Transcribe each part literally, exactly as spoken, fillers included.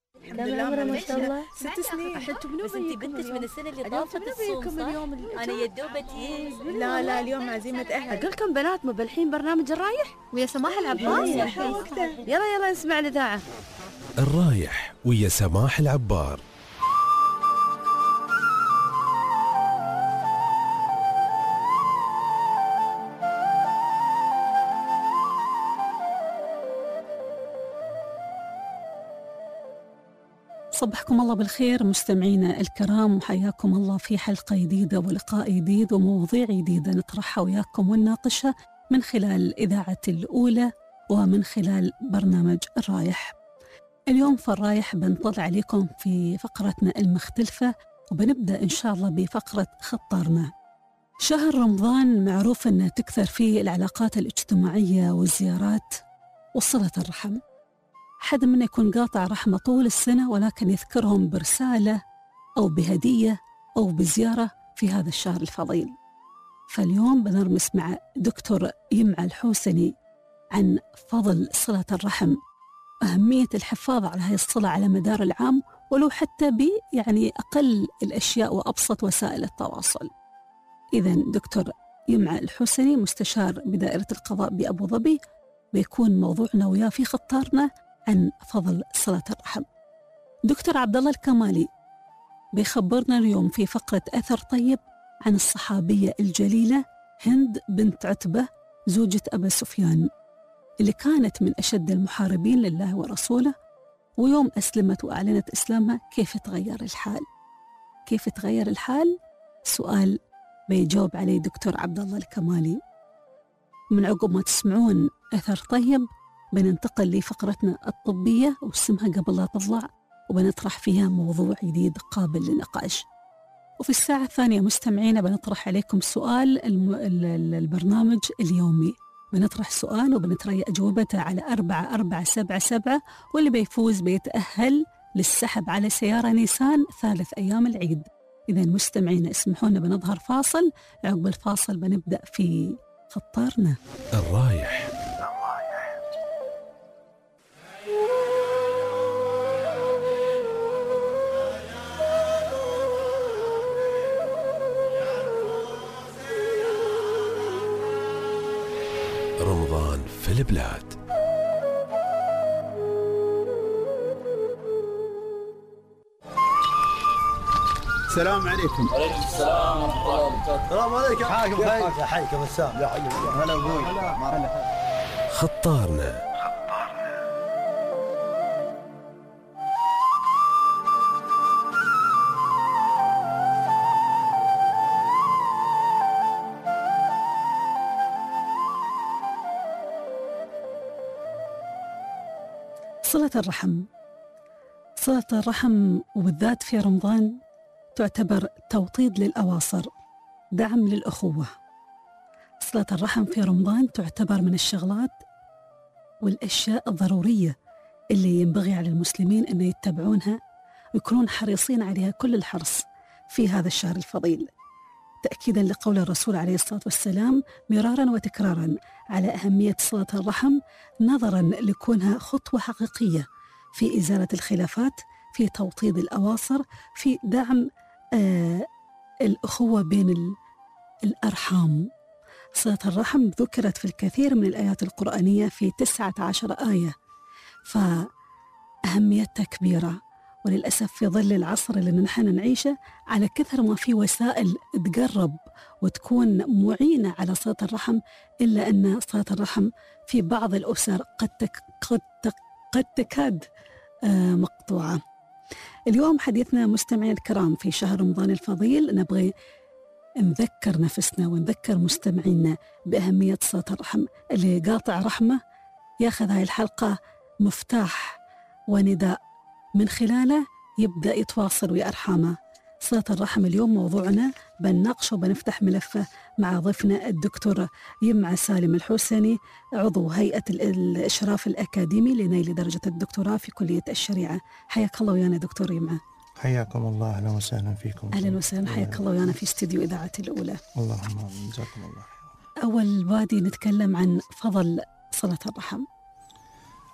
الحمد لله ما شاء الله ست سنين. بس انت بنتك من السنه اللي طافت الصوم صح؟ انا يا دوبتي. لا لا اليوم عزيمة أهل. أقول لكم بنات مبلحين برنامج الرايح ويا سماح العباس. يلا يلا نسمع الإذاعة. الرايح ويا سماح العبار. صبحكم الله بالخير مستمعينا الكرام، وحياكم الله في حلقة جديدة ولقاء جديد ومواضيع جديدة نطرحها وياكم ونناقشها من خلال الإذاعة الأولى ومن خلال برنامج الرايح. اليوم في الرايح بنطلع عليكم في فقرتنا المختلفة، وبنبدأ إن شاء الله بفقرة خطارنا. شهر رمضان معروف أنه تكثر فيه العلاقات الاجتماعية والزيارات وصلة الرحم. حد منا يكون قاطع رحمة طول السنة ولكن يذكرهم برسالة أو بهدية أو بزيارة في هذا الشهر الفضيل. فاليوم بنرمس مع دكتور يمعى الحوسني عن فضل صلة الرحم، أهمية الحفاظ على هذه الصلة على مدار العام ولو حتى ب يعني أقل الأشياء وأبسط وسائل التواصل. إذن دكتور يمعى الحوسني مستشار بدائرة القضاء بأبو ظبي بيكون موضوعنا وياه في خطارنا عن فضل صلة الرحم. دكتور عبد الله الكمالي بيخبرنا اليوم في فقرة أثر طيب عن الصحابية الجليلة هند بنت عتبة زوجة أبا سفيان اللي كانت من أشد المحاربين لله ورسوله، ويوم أسلمت وأعلنت إسلامها كيف تغير الحال؟ كيف تغير الحال؟ سؤال بيجاوب عليه دكتور عبد الله الكمالي. من عقب ما تسمعون أثر طيب بننتقل لفقرتنا الطبية واسمها قبل لا تطلع، وبنطرح فيها موضوع جديد قابل للنقاش. وفي الساعة الثانية مستمعينا بنطرح عليكم سؤال الم... البرنامج اليومي، بنطرح سؤال وبنتري أجوبته على أربعة أربعة سبعة سبعة، واللي بيفوز بيتأهل للسحب على سيارة نيسان ثالث أيام العيد. إذا مستمعينا اسمحونا بنظهر فاصل، عقب الفاصل بنبدأ في خطارنا. الرايح. رمضان في البلاد. السلام عليكم. وعليكم السلام ورحمة الله وبركاته. السلام عليكم. حاكم خير. يا حيكم السلام. يا حي هلا ابوي. خطارنا. صلة الرحم. صلة الرحم وبالذات في رمضان تعتبر توطيد للأواصر، دعم للأخوة. صلة الرحم في رمضان تعتبر من الشغلات والأشياء الضرورية اللي ينبغي على المسلمين أن يتبعونها ويكونون حريصين عليها كل الحرص في هذا الشهر الفضيل، تأكيدا لقول الرسول عليه الصلاة والسلام مرارا وتكرارا على أهمية صلة الرحم، نظرا لكونها خطوة حقيقية في إزالة الخلافات، في توطيد الأواصر، في دعم آه الأخوة بين الأرحام. صلة الرحم ذكرت في الكثير من الآيات القرآنية في تسعة عشر آية، فأهميتها كبيرة. وللأسف في ظل العصر اللي نحن نعيشه، على كثر ما في وسائل تقرب وتكون معينة على صلة الرحم، إلا أن صلة الرحم في بعض الأسر قد تك قد, تك قد تكاد آه مقطوعة. اليوم حديثنا مستمعين الكرام في شهر رمضان الفضيل نبغي نذكر نفسنا ونذكر مستمعينا بأهمية صلة الرحم. اللي قاطع رحمة ياخذ هاي الحلقة مفتاح ونداء من خلاله يبدأ يتواصل ويا أرحامه. صلة الرحم اليوم موضوعنا بنناقشه وبنفتح ملفه مع ضيفنا الدكتور يمعى سالم الحوسني، عضو هيئة الإشراف الأكاديمي لنيل درجة الدكتوراه في كلية الشريعة. حياك الله ويانا دكتور يمعى. حياكم الله، أهلا وسهلا فيكم. أهلا وسهلا، حياك الله ويانا في استديو إذاعة الأولى. اللهم جزاكم الله. أول بادي نتكلم عن فضل صلة الرحم.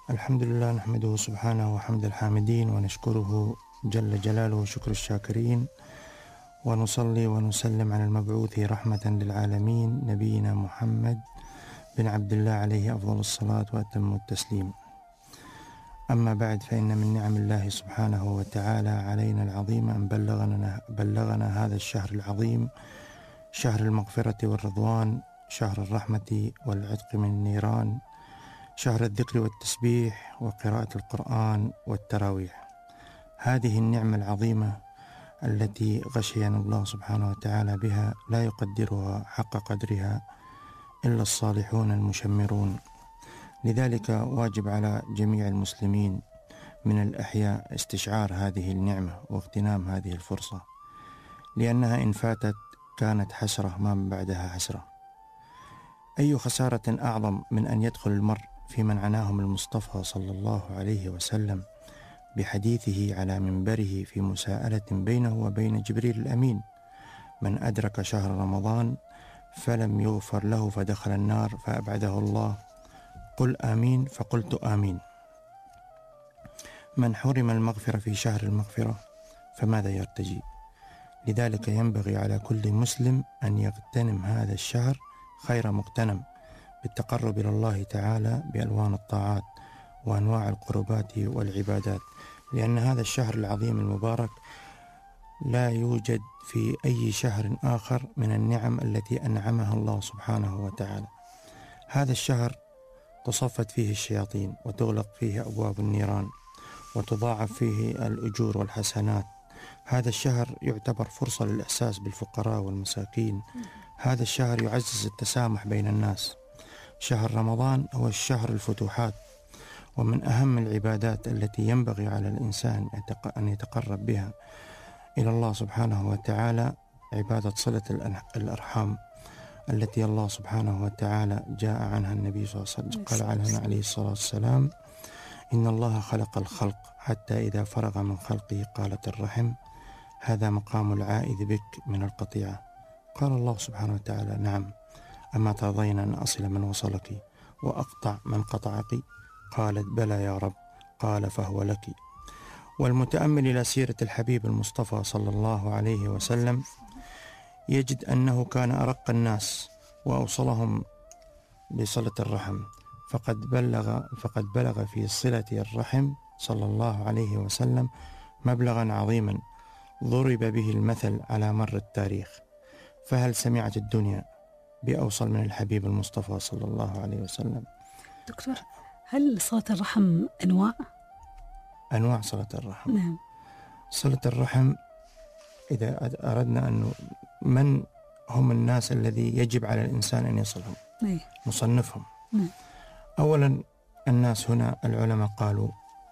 الحمد لله نحمده سبحانه وحمد الحامدين ونشكره جل جلاله وشكر الشاكرين، ونصلي ونسلم على المبعوث رحمة للعالمين نبينا محمد بن عبد الله عليه أفضل الصلاة وأتم التسليم. أما بعد، فإن من نعم الله سبحانه وتعالى علينا العظيمة أن بلغنا, بلغنا هذا الشهر العظيم، شهر المغفرة والرضوان، شهر الرحمة والعتق من النيران، شهر الذكر والتسبيح وقراءة القرآن والتراويح. هذه النعمة العظيمة التي غشينا الله سبحانه وتعالى بها لا يقدرها حق قدرها إلا الصالحون المشمرون. لذلك واجب على جميع المسلمين من الأحياء استشعار هذه النعمة واغتنام هذه الفرصة، لأنها إن فاتت كانت حسرة ما من بعدها حسرة. أي خسارة أعظم من أن يدخل المرء في من عناهم المصطفى صلى الله عليه وسلم بحديثه على منبره في مساءلة بينه وبين جبريل الأمين: من أدرك شهر رمضان فلم يغفر له فدخل النار فأبعده الله، قل آمين، فقلت آمين. من حرم المغفرة في شهر المغفرة فماذا يرتجي؟ لذلك ينبغي على كل مسلم أن يغتنم هذا الشهر خير مغتنم بالتقرب إلى الله تعالى بألوان الطاعات وأنواع القربات والعبادات، لأن هذا الشهر العظيم المبارك لا يوجد في أي شهر آخر من النعم التي أنعمها الله سبحانه وتعالى. هذا الشهر تصفت فيه الشياطين وتغلق فيه أبواب النيران وتضاعف فيه الأجور والحسنات. هذا الشهر يعتبر فرصة للإحساس بالفقراء والمساكين. هذا الشهر يعزز التسامح بين الناس. شهر رمضان هو الشهر الفتوحات، ومن أهم العبادات التي ينبغي على الإنسان أن يتقرب بها إلى الله سبحانه وتعالى عبادة صلة الأرحام، التي الله سبحانه وتعالى جاء عنها النبي صلى الله عليه وسلم، قال عنها عليه الصلاة والسلام: إن الله خلق الخلق حتى إذا فرغ من خلقه قالت الرحم: هذا مقام العائذ بك من القطيعة. قال الله سبحانه وتعالى: نعم، أما ترضين أن أصل من وصلك وأقطع من قطعك؟ قالت: بلى يا رب. قال: فهو لك. والمتأمل إلى سيرة الحبيب المصطفى صلى الله عليه وسلم يجد أنه كان أرق الناس وأوصلهم بصلة الرحم، فقد بلغ فقد بلغ في صلة الرحم صلى الله عليه وسلم مبلغا عظيما ضرب به المثل على مر التاريخ. فهل سمعت الدنيا بأوصل من الحبيب المصطفى صلى الله عليه وسلم؟ دكتور، هل صلة الرحم أنواع؟ أنواع صلة الرحم. نعم. صلة الرحم إذا أردنا أن من هم الناس الذي يجب على الإنسان أن يصلهم، نعم. نصنفهم. نعم. أولا الناس هنا العلماء قالوا،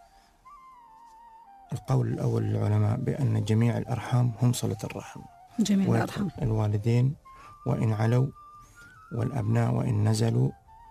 القول الأول للعلماء بأن جميع الأرحام هم صلة الرحم. جميع الأرحام، الوالدين وإن علوا، والأبناء وإن نزلوا،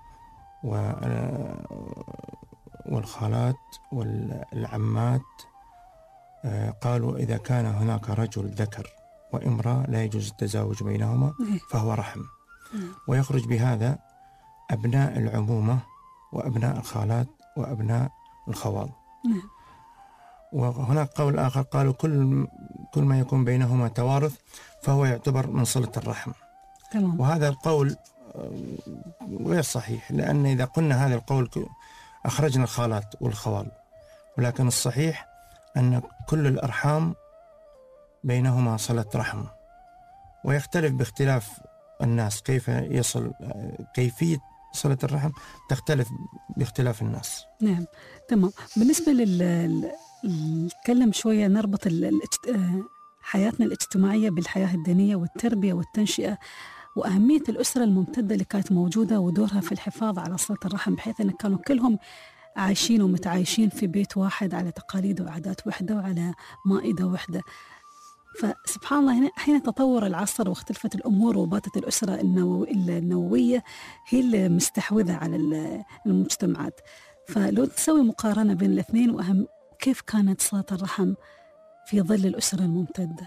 والخالات والعمات. قالوا إذا كان هناك رجل ذكر وامرأة لا يجوز التزاوج بينهما فهو رحم. ويخرج بهذا أبناء العمومة وأبناء الخالات وأبناء الخوال. وهناك قول آخر قالوا كل كل ما يكون بينهما توارث فهو يعتبر من صلة الرحم. تمام. وهذا القول غير صحيح، لأن إذا قلنا هذا القول أخرجنا الخالات والخوال، ولكن الصحيح أن كل الأرحام بينهما صلة رحم، ويختلف باختلاف الناس كيف يصل، كيفية صلة الرحم تختلف باختلاف الناس. نعم، تمام. بالنسبة لل نتكلم شوية، نربط حياتنا الاجتماعية بالحياة الدينية والتربية والتنشئة وأهمية الأسرة الممتدة اللي كانت موجودة ودورها في الحفاظ على صلة الرحم، بحيث أن كانوا كلهم عايشين ومتعايشين في بيت واحد على تقاليد وعادات وحدة وعلى مائدة واحدة. فسبحان الله هنا حين تطور العصر واختلفت الأمور وباتت الأسرة النوو... النووية هي اللي مستحوذة على المجتمعات. فلو تسوي مقارنة بين الاثنين، وأهم كيف كانت صلة الرحم في ظل الأسرة الممتدة؟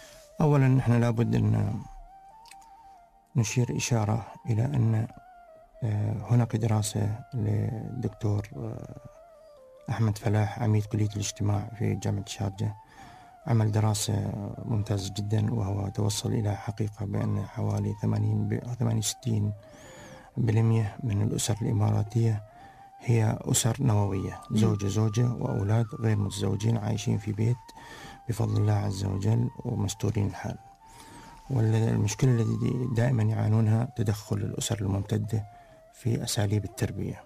أولا نحن لابد أن نشير إشارة إلى أن هناك دراسة للدكتور أحمد فلاح عميد كلية الاجتماع في جامعة الشارقة، عمل دراسة ممتازة جدا، وهو توصل إلى حقيقة بأن حوالي ثمانين ثمانية وستين بالمئة من الأسر الإماراتية هي أسر نووية، زوجة زوجة وأولاد غير متزوجين عايشين في بيت بفضل الله عز وجل ومستورين الحال. والمشكلة التي دائما يعانونها تدخل الأسر الممتدة في أساليب التربية.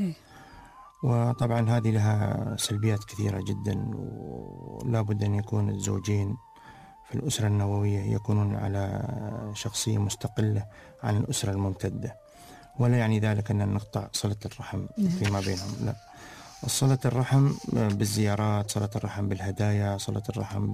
وطبعا هذه لها سلبيات كثيرة جدا، ولا بد أن يكون الزوجين في الأسرة النووية يكونون على شخصية مستقلة عن الأسرة الممتدة، ولا يعني ذلك أن نقطع صلة الرحم فيما بينهم، لا. صلة الرحم بالزيارات، صلة الرحم بالهدايا، صلة الرحم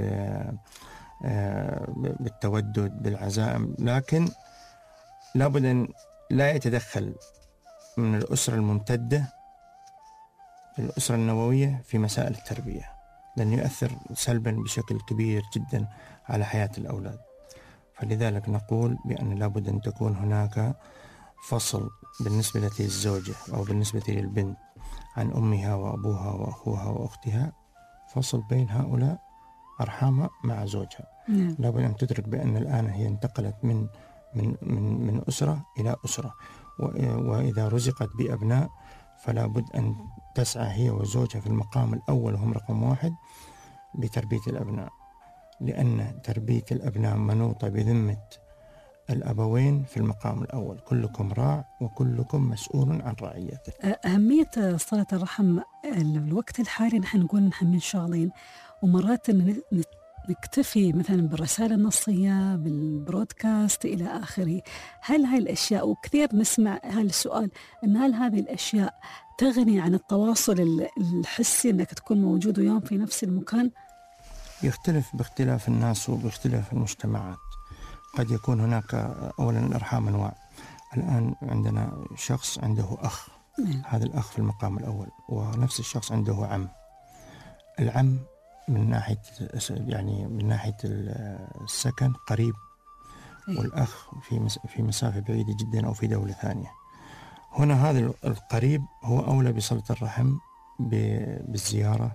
بالتودد، بالعزائم، لكن لابد أن لا يتدخل من الأسرة الممتدة في الأسرة النووية في مسائل التربية، لأنه يؤثر سلبا بشكل كبير جدا على حياة الأولاد. فلذلك نقول بأن لابد أن تكون هناك فصل بالنسبة للزوجة أو بالنسبة للبنت عن أمها وأبوها وأخوها وأختها، فصل بين هؤلاء أرحامها مع زوجها. نعم. لابد أن تدرك بأن الآن هي انتقلت من من من من أسرة إلى أسرة، وإذا رزقت بأبناء فلا بد أن تسعى هي وزوجها في المقام الأول، هم رقم واحد، بتربية الأبناء، لأن تربية الأبناء منوطة بذمة الأبوين في المقام الأول. كلكم راع وكلكم مسؤول عن رعيته. أهمية صلة الرحم الوقت الحالي نحن نقول نحن منشغلين، ومرات نكتفي مثلا بالرسالة النصية، بالبرودكاست إلى آخره. هل هاي الأشياء، وكثير نسمع هذا السؤال، أن هل هذه الأشياء تغني عن التواصل الحسي أنك تكون موجود ويوم في نفس المكان؟ يختلف باختلاف الناس وباختلاف المجتمعات. قد يكون هناك أولا الأرحام أنواع. الآن عندنا شخص عنده أخ، مم. هذا الأخ في المقام الأول، ونفس الشخص عنده عم. العم من ناحية يعني من ناحية السكن قريب، والأخ في في مسافة بعيدة جدا أو في دولة ثانية. هنا هذا القريب هو أولى بصلة الرحم، بالزيارة،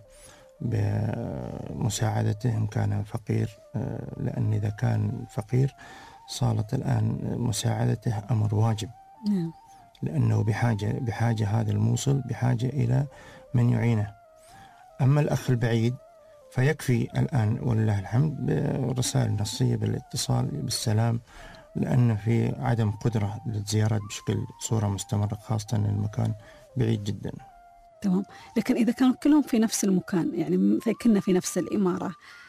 بمساعدته إن كان فقير، لأن إذا كان فقير صارت الآن مساعدته أمر واجب، لأنه بحاجة بحاجة هذا الموصل بحاجة إلى من يعينه. أما الأخ البعيد فيكفي الآن ولله الحمد بالرسائل النصية، بالاتصال، بالسلام، لأن في عدم قدرة للزيارات بشكل صورة مستمرة، خاصة أن المكان بعيد جدا. تمام. لكن إذا كانوا كلهم في نفس المكان، يعني كنا في نفس الإمارة،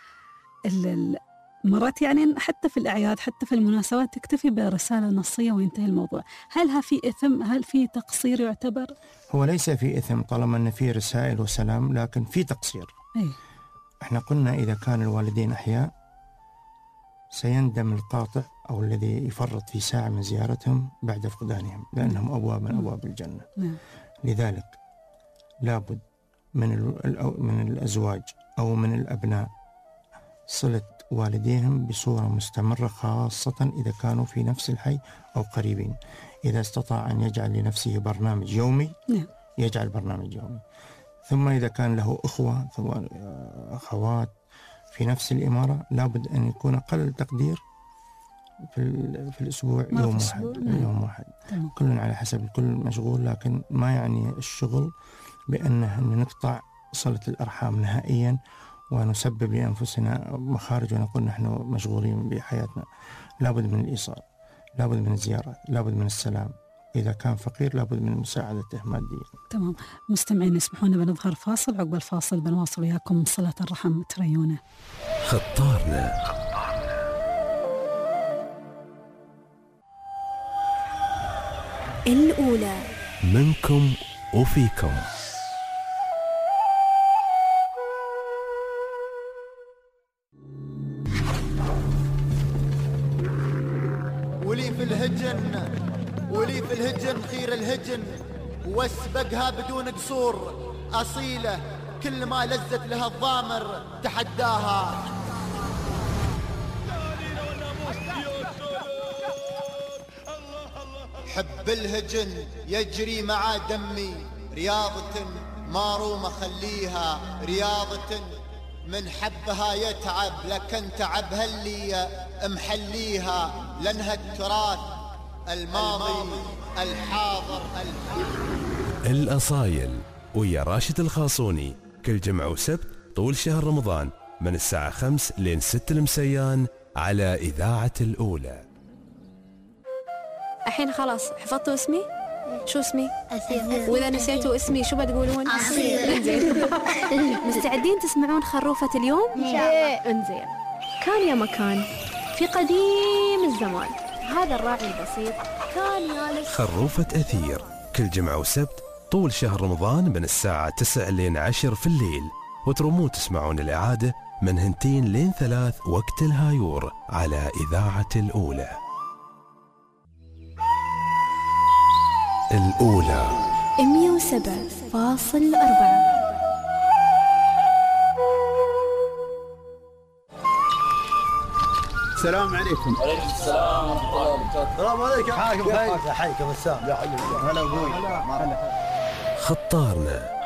مرات يعني حتى في الأعياد، حتى في المناسبات، تكتفي برسالة نصية وينتهي الموضوع. هل ها في إثم؟ هل في تقصير يعتبر؟ هو ليس في إثم طالما أن في رسائل وسلام، لكن في تقصير. أي. احنا قلنا إذا كان الوالدين أحياء سيندم القاطع أو الذي يفرط في ساعة من زيارتهم بعد فقدانهم، لأنهم أبواب من أبواب الجنة. نعم. لذلك لابد من من الأزواج أو من الأبناء صلة والديهم بصورة مستمرة، خاصة إذا كانوا في نفس الحي أو قريبين. إذا استطاع أن يجعل لنفسه برنامج يومي يجعل برنامج يومي. ثم إذا كان له أخوة ثم أخوات في نفس الإمارة، لابد أن يكون أقل تقدير في, في الأسبوع يوم واحد. يوم واحد. كل على حسب الكل مشغول، لكن ما يعني الشغل بأنه نقطع صلة الأرحام نهائيا ونسبب لأنفسنا مخارج ونقول نحن مشغولين بحياتنا. لابد من الإيصال، لابد من الزيارة، لابد من السلام. إذا كان فقير لابد من مساعدته ماديا. تمام. مستمعين اسمحونا بنظهر فاصل، عقب الفاصل بنواصل وياكم صلة الرحم تريونه. خطارنا. الأولى منكم وفيكم. ولي في الهجن ولي في الهجن خير الهجن، واسبقها بدون قصور أصيلة، كل ما لزت لها الضامر تحداها. حب الهجن يجري مع دمي، رياضة ما روم خليها رياضة، من حبها يتعب لكن تعبها اللي محليها، لأنها التراث الماضي الحاضر الحاضر. الأصايل ويا راشد الخاصوني كل جمعة وسبت طول شهر رمضان من الساعة خمس لين ست المسيان على إذاعة الأولى. الحين خلاص حفظتوا اسمي؟ شو اسمي؟ أثير. وإذا نسيتوا اسمي شو بتقولون؟ أصيل. انزين. مستعدين تسمعون خروفة اليوم؟ إن شاء الله. انزين. كان يا مكان في قديم الزمان هذا الراعي البسيط كان يالس. خروفة أثير كل جمعة وسبت طول شهر رمضان من الساعة تسع لين عشر في الليل، وترومون تسمعون الإعادة من هنتين لين ثلاث وقت الهايور على إذاعة الأولى. الأولى مية وسبعة فاصل أربعة. السلام عليكم. وعليكم السلام ورحمة الله وبركاته. السلام عليكم. حاكم خير. حيكم السلام. يا حي. هلا ابوي. هلا. خطارنا.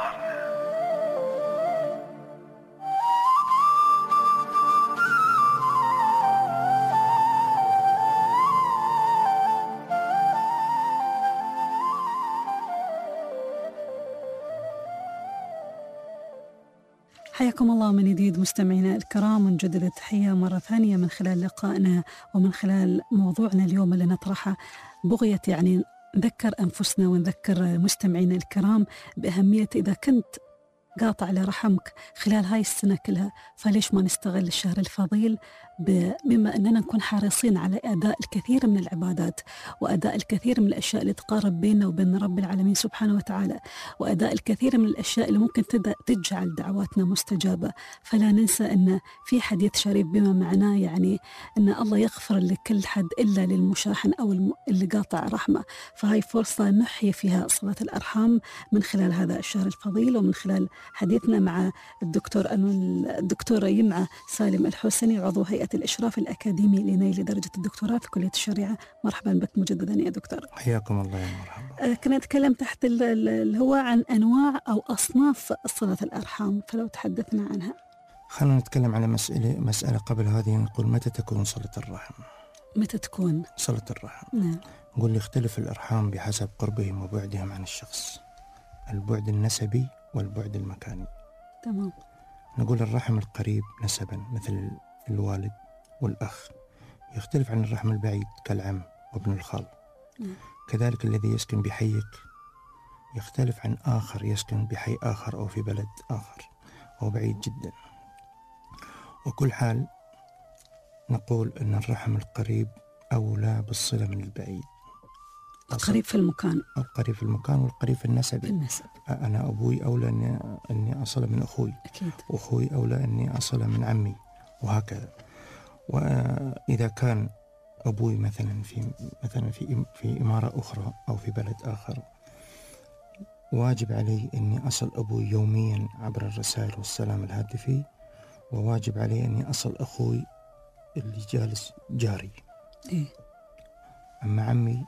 حياكم الله من جديد مستمعينا الكرام، ونجدد التحية مرة ثانية من خلال لقائنا ومن خلال موضوعنا اليوم اللي نطرحه بغية يعني نذكر أنفسنا ونذكر مستمعينا الكرام بأهمية إذا كنت قاطع لرحمك خلال هاي السنة كلها، فليش ما نستغل الشهر الفضيل بما أننا نكون حريصين على أداء الكثير من العبادات وأداء الكثير من الأشياء اللي تقارب بيننا وبين رب العالمين سبحانه وتعالى، وأداء الكثير من الأشياء اللي ممكن تجعل دعواتنا مستجابة. فلا ننسى أن في حديث شريف بما معناه يعني أن الله يغفر لكل حد إلا للمشاحن أو اللي قاطع رحمة. فهاي فرصة نحيي فيها صلة الأرحام من خلال هذا الشهر الفضيل، ومن خلال حديثنا مع الدكتور الدكتورة يمعة سالم الحسني عضو هيئة الإشراف الأكاديمي لنيل درجة الدكتوراه في كلية الشريعة. مرحبا بك مجددا يا دكتور. حياكم الله يا مرحبا. كنا نتكلم تحت الهواء عن أنواع أو أصناف صلة الأرحام، فلو تحدثنا عنها. خلينا نتكلم على مسألة مسألة قبل هذه، نقول متى تكون صلة الرحم؟ متى تكون صلة الرحم؟ نعم. نقول يختلف الأرحام بحسب قربهم وبعدهم عن الشخص، البعد النسبي والبعد المكاني. تمام. نقول الرحم القريب نسبا مثل الوالد والأخ يختلف عن الرحم البعيد كالعم وابن الخال. م. كذلك الذي يسكن بحيك يختلف عن آخر يسكن بحي آخر أو في بلد آخر أو بعيد جدا. وكل حال نقول أن الرحم القريب أولى بالصلة من البعيد. القريب في المكان. القريب في المكان والقريب في النسب. في النسب. أنا أبوي أولى أني, أني أصل من أخوي. أكيد. وأخوي أولى أني أصل من عمي وهكذا. وإذا كان أبوي مثلا في مثلا في في إمارة أخرى أو في بلد آخر، واجب علي أني أصل أبوي يوميا عبر الرسائل والسلام الهاتفي، وواجب علي أني أصل أخوي اللي جالس جاري. إيه؟ أما عمي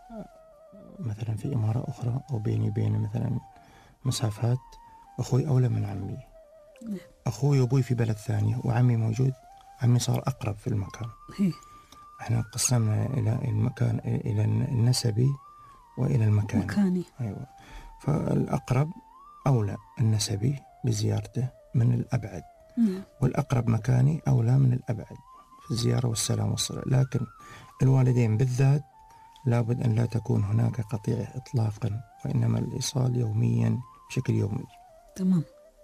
مثلا في إمارة أخرى أو بيني وبينه مثلا مسافات، أخوي أولى من عمي. نعم. أخوي وأبوي في بلد ثاني وعمي موجود، عمي صار أقرب في المكان. إيه؟ احنا قسمنا إلى المكان إلى النسبي وإلى المكاني. مكاني. أيوة. فالأقرب أولى النسبي بزيارته من الأبعد. نعم. والأقرب مكاني أولى من الأبعد في الزيارة والسلام والصلاة. لكن الوالدين بالذات لابد أن لا تكون هناك قطيعة إطلاقا، وإنما الإيصال يوميا بشكل يومي. تمام.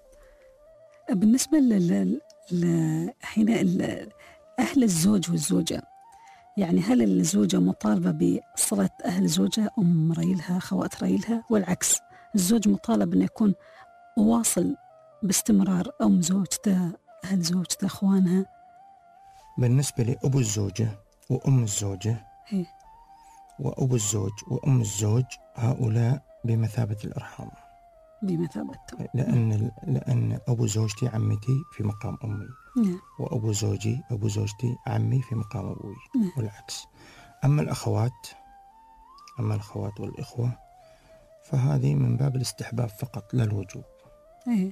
بالنسبة لل حين أهل الزوج والزوجة، يعني هل الزوجة مطالبة بصلة أهل زوجها أم ريلها خوات ريلها، والعكس الزوج مطالب أن يكون واصل باستمرار أم زوجته أهل زوجته أخوانها؟ بالنسبة لأبو الزوجة وأم الزوجة، هي. وأبو الزوج وأم الزوج هؤلاء بمثابة الأرحام. بمثابة. لأن لأن أبو زوجتي عمتي في مقام أمي. نعم. وأبو زوجي أبو زوجتي عمي في مقام أبوي. نعم. والعكس. أما الأخوات أما الأخوات والإخوة فهذه من باب الاستحباب فقط لا الوجوب. أي.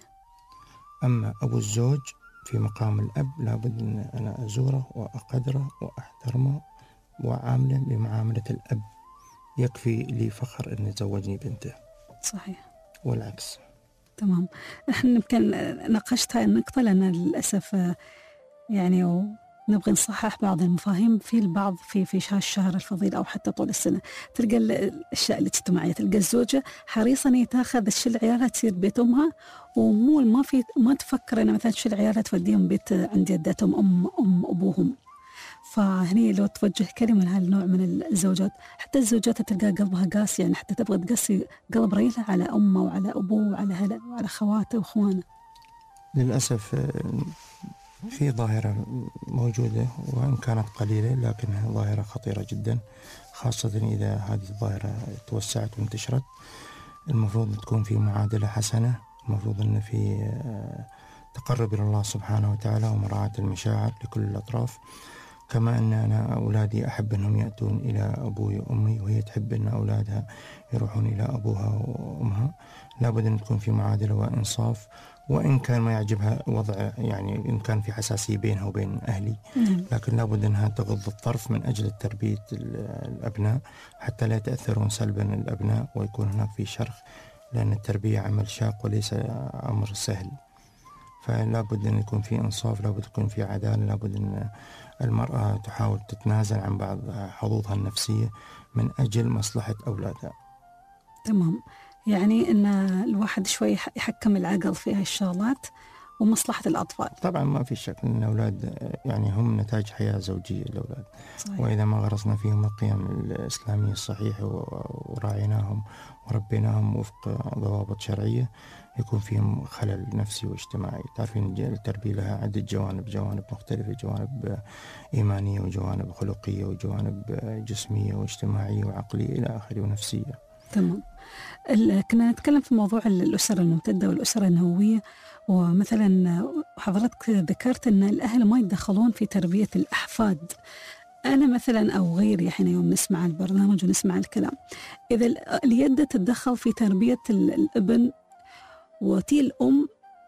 أما أبو الزوج في مقام الأب لابد أن أنا أزوره وأقدره وأحترمه وعامله بمعاملة الأب، يكفي لي فخر أن زوجني بنته. صحيح. والعكس. تمام. نحن يمكن ناقشت هاي النقطة لأن للأسف يعني نبغي نصحح بعض المفاهيم في البعض في في الشهر الفضيل أو حتى طول السنة. تلقى الأشياء الاجتماعية، تلقى الزوجة حريصة أن تاخذ تشيل عيالها تصير بيت أمها، ومو ما في ما تفكر أن مثلا تشيل عيالها توديهم بيت عند جدتهم أم أم أبوهم. فهني لو توجه كلمة لهذا النوع من الزوجات، حتى الزوجات تلقى قلبها قاسي، يعني حتى تبغى تقسي قلب ريلها على أمه وعلى أبوه وعلى هلا وعلى خواته وإخوانه. للأسف في ظاهرة موجودة وإن كانت قليلة لكنها ظاهرة خطيرة جدا، خاصة إذا هذه الظاهرة توسعت وانتشرت. المفروض تكون في معادلة حسنة، المفروض أن في تقرب إلى الله سبحانه وتعالى ومراعاة المشاعر لكل الأطراف. كما أن أنا أولادي أحب أنهم يأتون إلى أبوي وأمي، وهي تحب أن أولادها يروحون إلى أبوها وأمها. لابد أن تكون في معادلة وإنصاف، وإن كان ما يعجبها وضع، يعني إن كان في حساسية بينها وبين أهلي، لكن لابد أنها تغض الطرف من أجل تربية الأبناء حتى لا يتأثرون سلبا الأبناء ويكون هناك في شرخ، لأن التربية عمل شاق وليس أمر سهل. فلابد أن يكون في إنصاف، لابد يكون في عدالة، لابد أن المرأة تحاول تتنازل عن بعض حظوظها النفسية من أجل مصلحة أولادها. تمام. يعني أن الواحد شوي يحكم العقل في هاي الشغلات ومصلحة الأطفال. طبعا ما في شك أن الأولاد يعني هم نتاج حياة زوجية الأولاد. صحيح. وإذا ما غرسنا فيهم القيم الإسلامية الصحيحة وراعيناهم وربيناهم وفق ضوابط شرعية يكون فيهم خلل نفسي واجتماعي. تعرفين التربية لها عدة جوانب، جوانب مختلفة، جوانب إيمانية وجوانب خلقية وجوانب جسمية واجتماعية وعقلية إلى آخره ونفسية. تمام. كنا نتكلم في موضوع الأسرة الممتدة والأسرة النووية، ومثلا حضرتك ذكرت أن الأهل ما يتدخلون في تربية الأحفاد. أنا مثلا أو غيري حين يوم نسمع البرنامج ونسمع الكلام، إذا اليد تتدخل في تربية الابن وتي الأم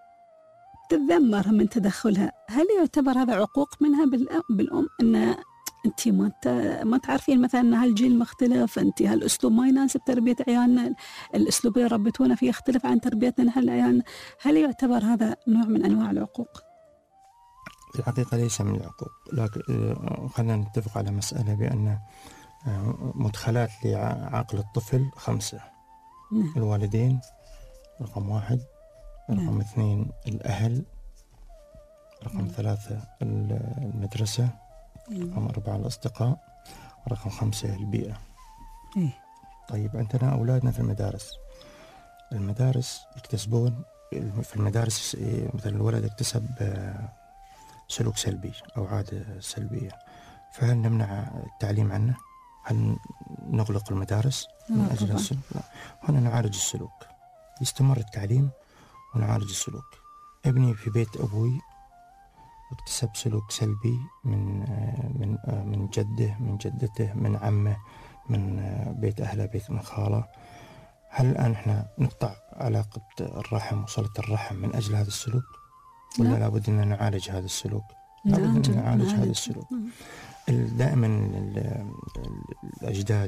تتذمر من تدخلها، هل يعتبر هذا عقوق منها بالأم؟ أن أنت ما ما تعرفين مثلا أن هالجيل مختلف، أنت هالأسلوب ما يناسب تربية عيالنا، الأسلوب اللي ربيتونا فيه يختلف عن تربيتنا هالعيالنا، هل يعتبر هذا نوع من أنواع العقوق؟ في الحقيقة ليس من العقوق، لكن خلينا نتفق على مسألة بأن مدخلات لعقل الطفل خمسة. نعم. الوالدين رقم واحد، رقم نعم. اثنين الأهل، رقم نعم. ثلاثة المدرسة، رقم أربعة الأصدقاء، رقم خمسة البيئة. إيه؟ طيب عندنا أولادنا في المدارس، المدارس يكتسبون في المدارس مثلا الولد يكتسب سلوك سلبي أو عادة سلبية، فهل نمنع التعليم عنه؟ هل نغلق المدارس من أجل السلوك؟ لا، هنا نعالج السلوك، يستمر التعليم ونعالج السلوك. ابني في بيت أبوي اكتسب سلوك سلبي من من من جده، من جدته، من عمه، من بيت أهله، بيت من خاله. هل الآن احنا نقطع علاقة الرحم وصلة الرحم من أجل هذا السلوك؟ ولا لا. لابد أن نعالج هذا السلوك؟ لابد أن نعالج هذا السلوك. دائما الأجداد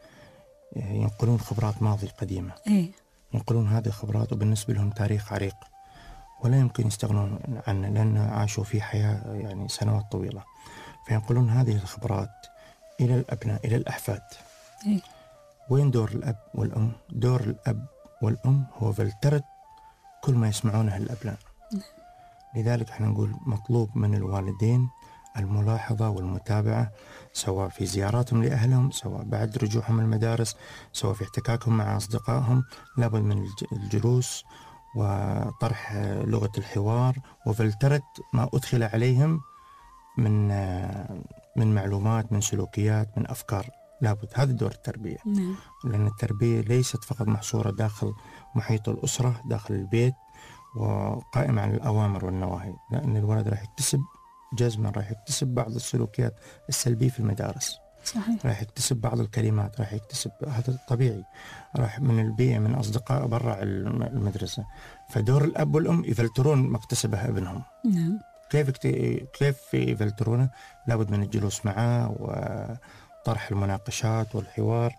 ينقلون خبرات ماضي القديمة، إيه؟ ينقلون هذه الخبرات وبالنسبة لهم تاريخ عريق ولا يمكن يستغنون عنه لأن عاشوا في حياة يعني سنوات طويلة، فينقلون هذه الخبرات إلى الأبناء، إلى الأحفاد. إيه؟ وين دور الأب والأم؟ دور الأب والأم هو فلترة كل ما يسمعونه الأبناء. لذلك احنا نقول مطلوب من الوالدين الملاحظة والمتابعة، سواء في زياراتهم لأهلهم، سواء بعد رجوعهم المدارس، سواء في احتكاكهم مع أصدقائهم. لابد من الجلوس وطرح لغة الحوار وفلترة ما أدخل عليهم من من معلومات، من سلوكيات، من أفكار. لابد، هذا دور التربية. نعم. لأن التربية ليست فقط محصورة داخل محيط الأسرة، داخل البيت وقائمة على الأوامر والنواهي، لأن الولد راح يكتسب جزما راح يكتسب بعض السلوكيات السلبية في المدارس. صحيح. راح يكتسب بعض الكلمات، راح يكتسب، هذا طبيعي، راح من البيئة، من أصدقاء برا المدرسة. فدور الأب والأم يفلترون مكتسبه ابنهم. نعم. كيف كيف يفلترونه؟ لابد من الجلوس معه وطرح المناقشات والحوار.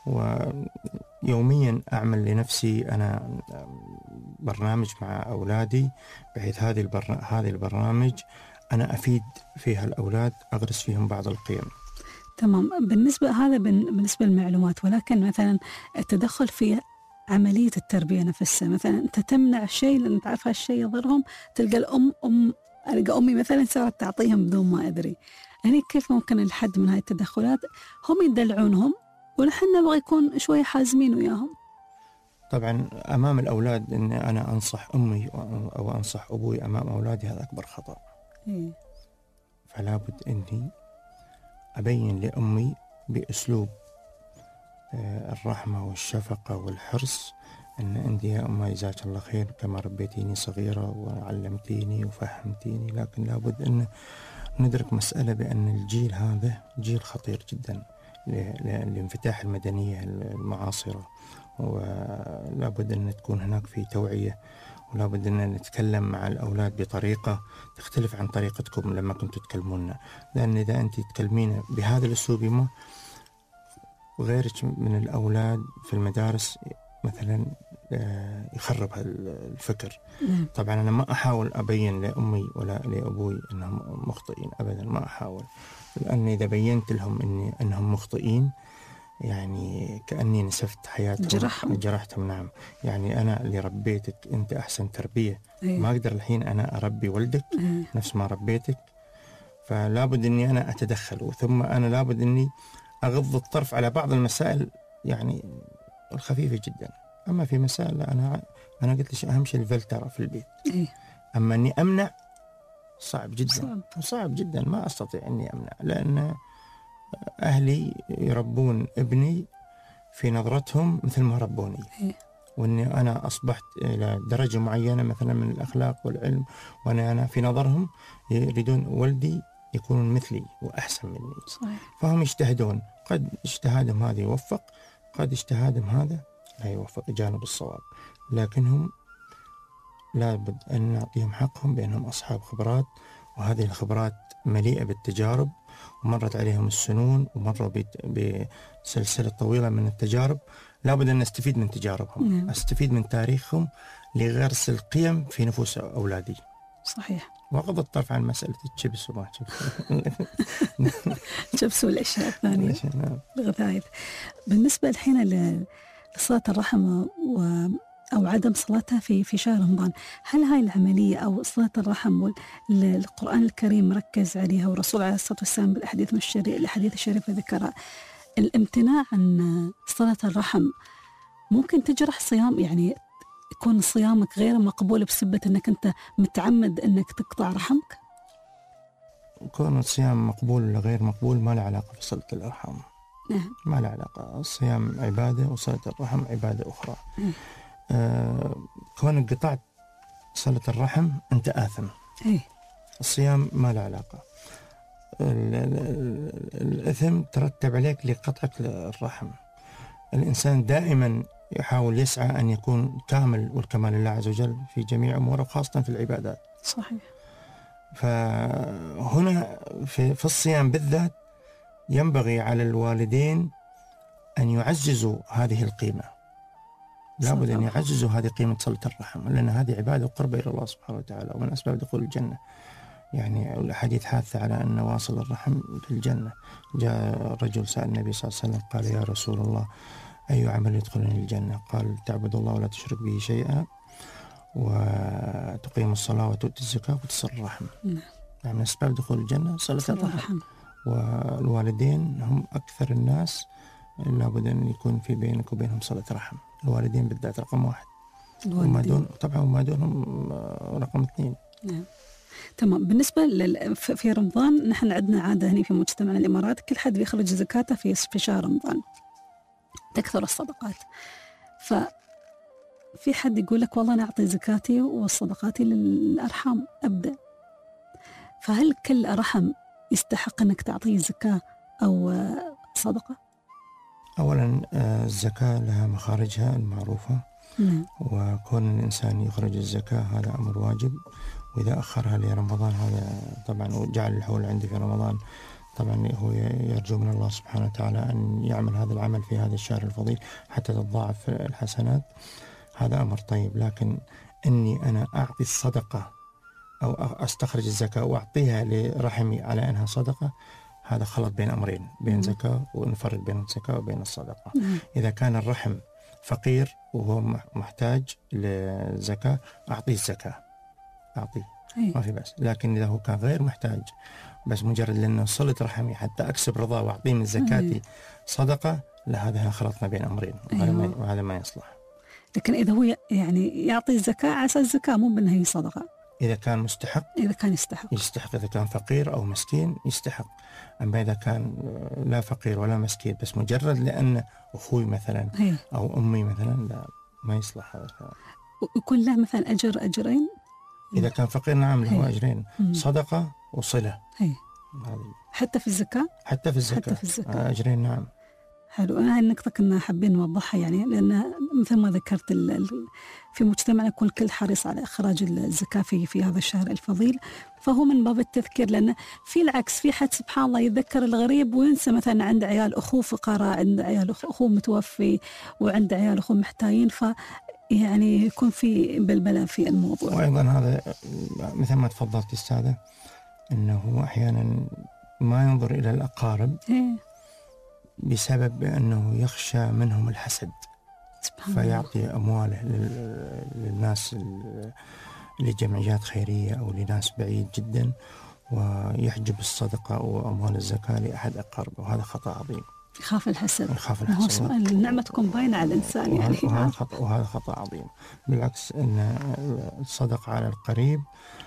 ويوميا أعمل لنفسي أنا برنامج مع أولادي، بحيث هذه البرن... هذه البرنامج أنا أفيد فيها الأولاد، أغرس فيهم بعض القيم. تمام. بالنسبة هذا بالنسبة للمعلومات، ولكن مثلا التدخل في عملية التربية نفسها، مثلا أنت تمنع شيء لأن تعرف هالشيء يضرهم، تلقى الأم أم ألقى أمي مثلا صارت تعطيهم بدون ما أدري. يعني كيف ممكن الحد من هاي التدخلات؟ هم يدلعونهم ونحن نبغى يكون شوية حازمين وياهم. طبعا أمام الأولاد أن أنا أنصح أمي أو أنصح أبوي أمام أولادي هذا أكبر خطأ. إيه. فلا بد أني أبين لأمي بأسلوب الرحمة والشفقة والحرص أن أنت يا أمي جزاك الله خير كما ربيتيني صغيرة وعلمتيني وفهمتيني. لكن لابد أن ندرك مسألة بأن الجيل هذا جيل خطير جدا لانفتاح المدنية المعاصرة، ولابد أن تكون هناك في توعية، ولابد أن نتكلم مع الأولاد بطريقة تختلف عن طريقتكم لما كنتوا تكلمونا. لأن إذا أنت تكلمين بهذا الأسلوب ما غيرك من الأولاد في المدارس مثلا يخرب الفكر. طبعا أنا ما أحاول أبين لأمي ولا لأبوي أنهم مخطئين أبدا، ما أحاول، لأن إذا بينت لهم إني أنهم مخطئين يعني كأني نسفت حياتهم، جرحهم. جرحتهم. نعم. يعني أنا اللي ربيتك أنت أحسن تربية. أيه. ما أقدر الحين أنا أربي ولدك أيه. نفس ما ربيتك. فلابد أني أنا أتدخل، وثم أنا لابد أني أغض الطرف على بعض المسائل يعني الخفيفة جدا. أما في مسائل أنا أنا قلت لك أهم شيء الفلترة في البيت. أيه. أما أني أمنع صعب جدا. صعب. صعب جدا، ما أستطيع أني أمنع، لأن أهلي يربون ابني في نظرتهم مثل ما ربوني. إيه. وأني أنا أصبحت إلى درجة معينة مثلا من الأخلاق والعلم، وأنا أنا في نظرهم يريدون ولدي يكونون مثلي وأحسن مني. صحيح. فهم يجتهدون، قد اجتهادهم هذا يوفق، قد اجتهادهم هذا لا يوفق جانب الصواب، لكنهم لابد أن نعطيهم حقهم بأنهم أصحاب خبرات، وهذه الخبرات مليئة بالتجارب، ومرت عليهم السنون، ومروا بسلسلة طويلة من التجارب. لابد أن نستفيد من تجاربهم. نعم. أستفيد من تاريخهم لغرس القيم في نفوس أولادي. صحيح. وأغض الطرف عن مسألة الشبس وما شبس شبس والأشياء الثانية الغثائث. بالنسبة الحين لصلاة الرحم و أو عدم صلاتها في في شهر رمضان، هل هاي العملية أو صلاة الرحم والقرآن الكريم مركز عليها، والرسول عليه الصلاة والسلام بالأحاديث الشريفة الأحاديث الشريفة ذكرها، الامتناع عن صلاة الرحم ممكن تجرح صيام، يعني يكون صيامك غير مقبول بسبة أنك أنت متعمد أنك تقطع رحمك؟ كون الصيام مقبول ولا غير مقبول ما له علاقة في صلة الأرحام. نعم. ما له علاقة. الصيام عبادة وصلة الرحم عبادة أخرى. نعم. آه كونك قطعت صلة الرحم أنت آثم. إيه؟ الصيام ما له علاقة. الإثم ترتب عليك لقطعك الرحم. الإنسان دائما يحاول يسعى أن يكون كامل والكمال لله عز وجل في جميع أموره، خاصة في العبادات. صحيح. فهنا في, في الصيام بالذات ينبغي على الوالدين أن يعززوا هذه القيمة. لابد أن يعززوا هذه قيمة صلة الرحم، لأن هذه عبادة وقربة إلى الله سبحانه وتعالى، ومن أسباب دخول الجنة. يعني الحديث حاثة على أن واصل الرحم في الجنة. جاء رجل سأل النبي صلى الله عليه وسلم قال يا رسول الله أي عمل يدخلني الجنة؟ قال تعبد الله ولا تشرك به شيئا، وتقيم الصلاة وتؤتي الزكاة وتصل الرحم. يعني من أسباب دخول الجنة صلة الرحم. والوالدين هم أكثر الناس لابد أن يكون في بينك وبينهم صلة رحم. الوالدين بالذات رقم واحد، وما دون طبعا وما دونهم رقم اثنين. نعم. تمام. بالنسبة لل... في رمضان نحن عندنا عادة هنا في مجتمعنا الإمارات، كل حد بيخرج زكاته في في شهر رمضان، تكثر الصدقات. ففي حد يقول لك والله أنا أعطي زكاتي وصدقاتي للأرحام أبدأ. فهل كل رحم يستحق أنك تعطيه زكاة أو صدقة؟ أولا الزكاة لها مخارجها المعروفة، نعم. وكون الإنسان يخرج الزكاة هذا أمر واجب، وإذا أخرها لرمضان هذا طبعا وجعل الحول عندي في رمضان طبعا هو يرجو من الله سبحانه وتعالى أن يعمل هذا العمل في هذا الشهر الفضيل حتى تتضاعف الحسنات، هذا أمر طيب. لكن أني أنا أعطي الصدقة أو أستخرج الزكاة وأعطيها لرحمي على أنها صدقة، هذا خلط بين أمرين، بين زكاة ونفرق بين الزكاة وبين الصدقة. إذا كان الرحم فقير وهو محتاج للزكاة أعطيه الزكاة، أعطيه ما في بس. لكن إذا هو كان غير محتاج بس مجرد لأنه صلة رحمي حتى أكسب رضاه وأعطيه من زكاتي صدقة، لا هذا خلطنا بين أمرين، أيوة. وهذا ما يصلح. لكن إذا هو يعني يعطي الزكاة على أساس الزكاة مو بأنها هي صدقة، إذا كان مستحق إذا كان يستحق يستحق إذا كان فقير أو مسكين يستحق. أما إذا كان لا فقير ولا مسكين بس مجرد لأن أخوي مثلا هي. أو أمي مثلا، لا ما يصلح هذا. ويكون له مثلا أجر أجرين. إذا كان فقير نعم له أجرين، صدقة وصلة. هي. حتى في الزكاة حتى في الزكاة, حتى في الزكاة. أجرين نعم. حلو. أنا هاي النقطة كنا حابين نوضحها، يعني لأن مثل ما ذكرت في مجتمعنا كل كل حريص على إخراج الزكاة في في هذا الشهر الفضيل، فهو من باب التذكير. لأن في العكس في حد سبحان الله يتذكر الغريب وينسى مثلا عند عيال أخوه فقراء، عند عيال أخوه متوفي، وعند عيال أخوه محتاجين، ف يعني يكون في بلبلة في الموضوع. وأيضا هذا مثل ما تفضلت أستاذة أنه أحيانا ما ينظر إلى الأقارب إيه؟ بسبب أنه يخشى منهم الحسد، فيعطي أمواله للناس لجمعيات خيرية أو لناس بعيد جدا، ويحجب الصدقة أو أموال الزكاة لأحد أقاربه، وهذا خطأ عظيم. يخاف الحسد. يخاف الحسد. النعمة تكون باينة على الإنسان يعني. وهذا خطأ وهذا خطأ عظيم. بالعكس أن الصدقة على القريب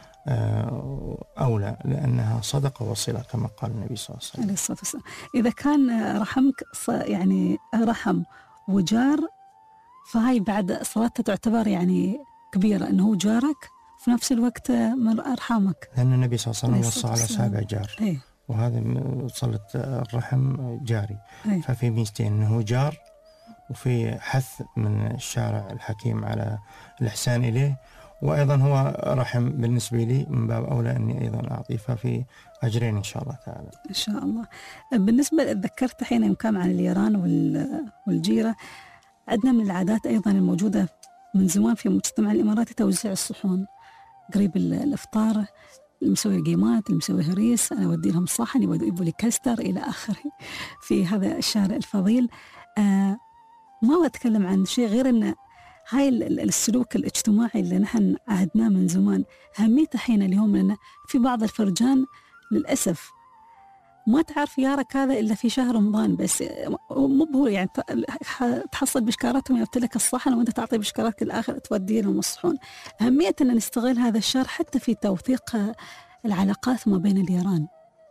أولى، لأنها صدقة وصلة كما قال النبي صلى الله عليه وسلم. إذا كان رحمك يعني رحم وجار، فهاي بعد صلاتها تعتبر يعني كبيرة، أنه جارك في نفس الوقت أرحامك، لأن النبي صلى الله عليه وسلم وصى على سابع جار. إيه؟ وهذا صلة الرحم جاري. إيه؟ ففي ميزتين، أنه جار وفي حث من الشارع الحكيم على الإحسان إليه، وأيضا هو رحم بالنسبة لي من باب أولى أني أيضا أعطيه، ففي أجرين إن شاء الله تعالى. إن شاء الله. بالنسبة ذكرت حين يمكن عن اليران والجيرة، عندنا من العادات أيضا الموجودة من زمان في مجتمع الإماراتي توزيع الصحون قريب الإفطار، المسوي قيمات، المسوي هريس، أنا أودي لهم صحن، يبوا لي كستر إلى آخره في هذا الشهر الفضيل. آه ما أتكلم عن شيء غير أن هاي السلوك الاجتماعي اللي نحن عهدناه من زمان أهميته حين اليوم، لأن في بعض الفرجان للأسف ما تعرف يارك هذا إلا في شهر رمضان بس، مو بهو يعني تحصل بشكاراتهم يبتلك الصحن وأنت تعطي بشكاراتك الآخر تودي لهم الصحون. أهمية أن نستغل هذا الشهر حتى في توثيق العلاقات ما بين اليران.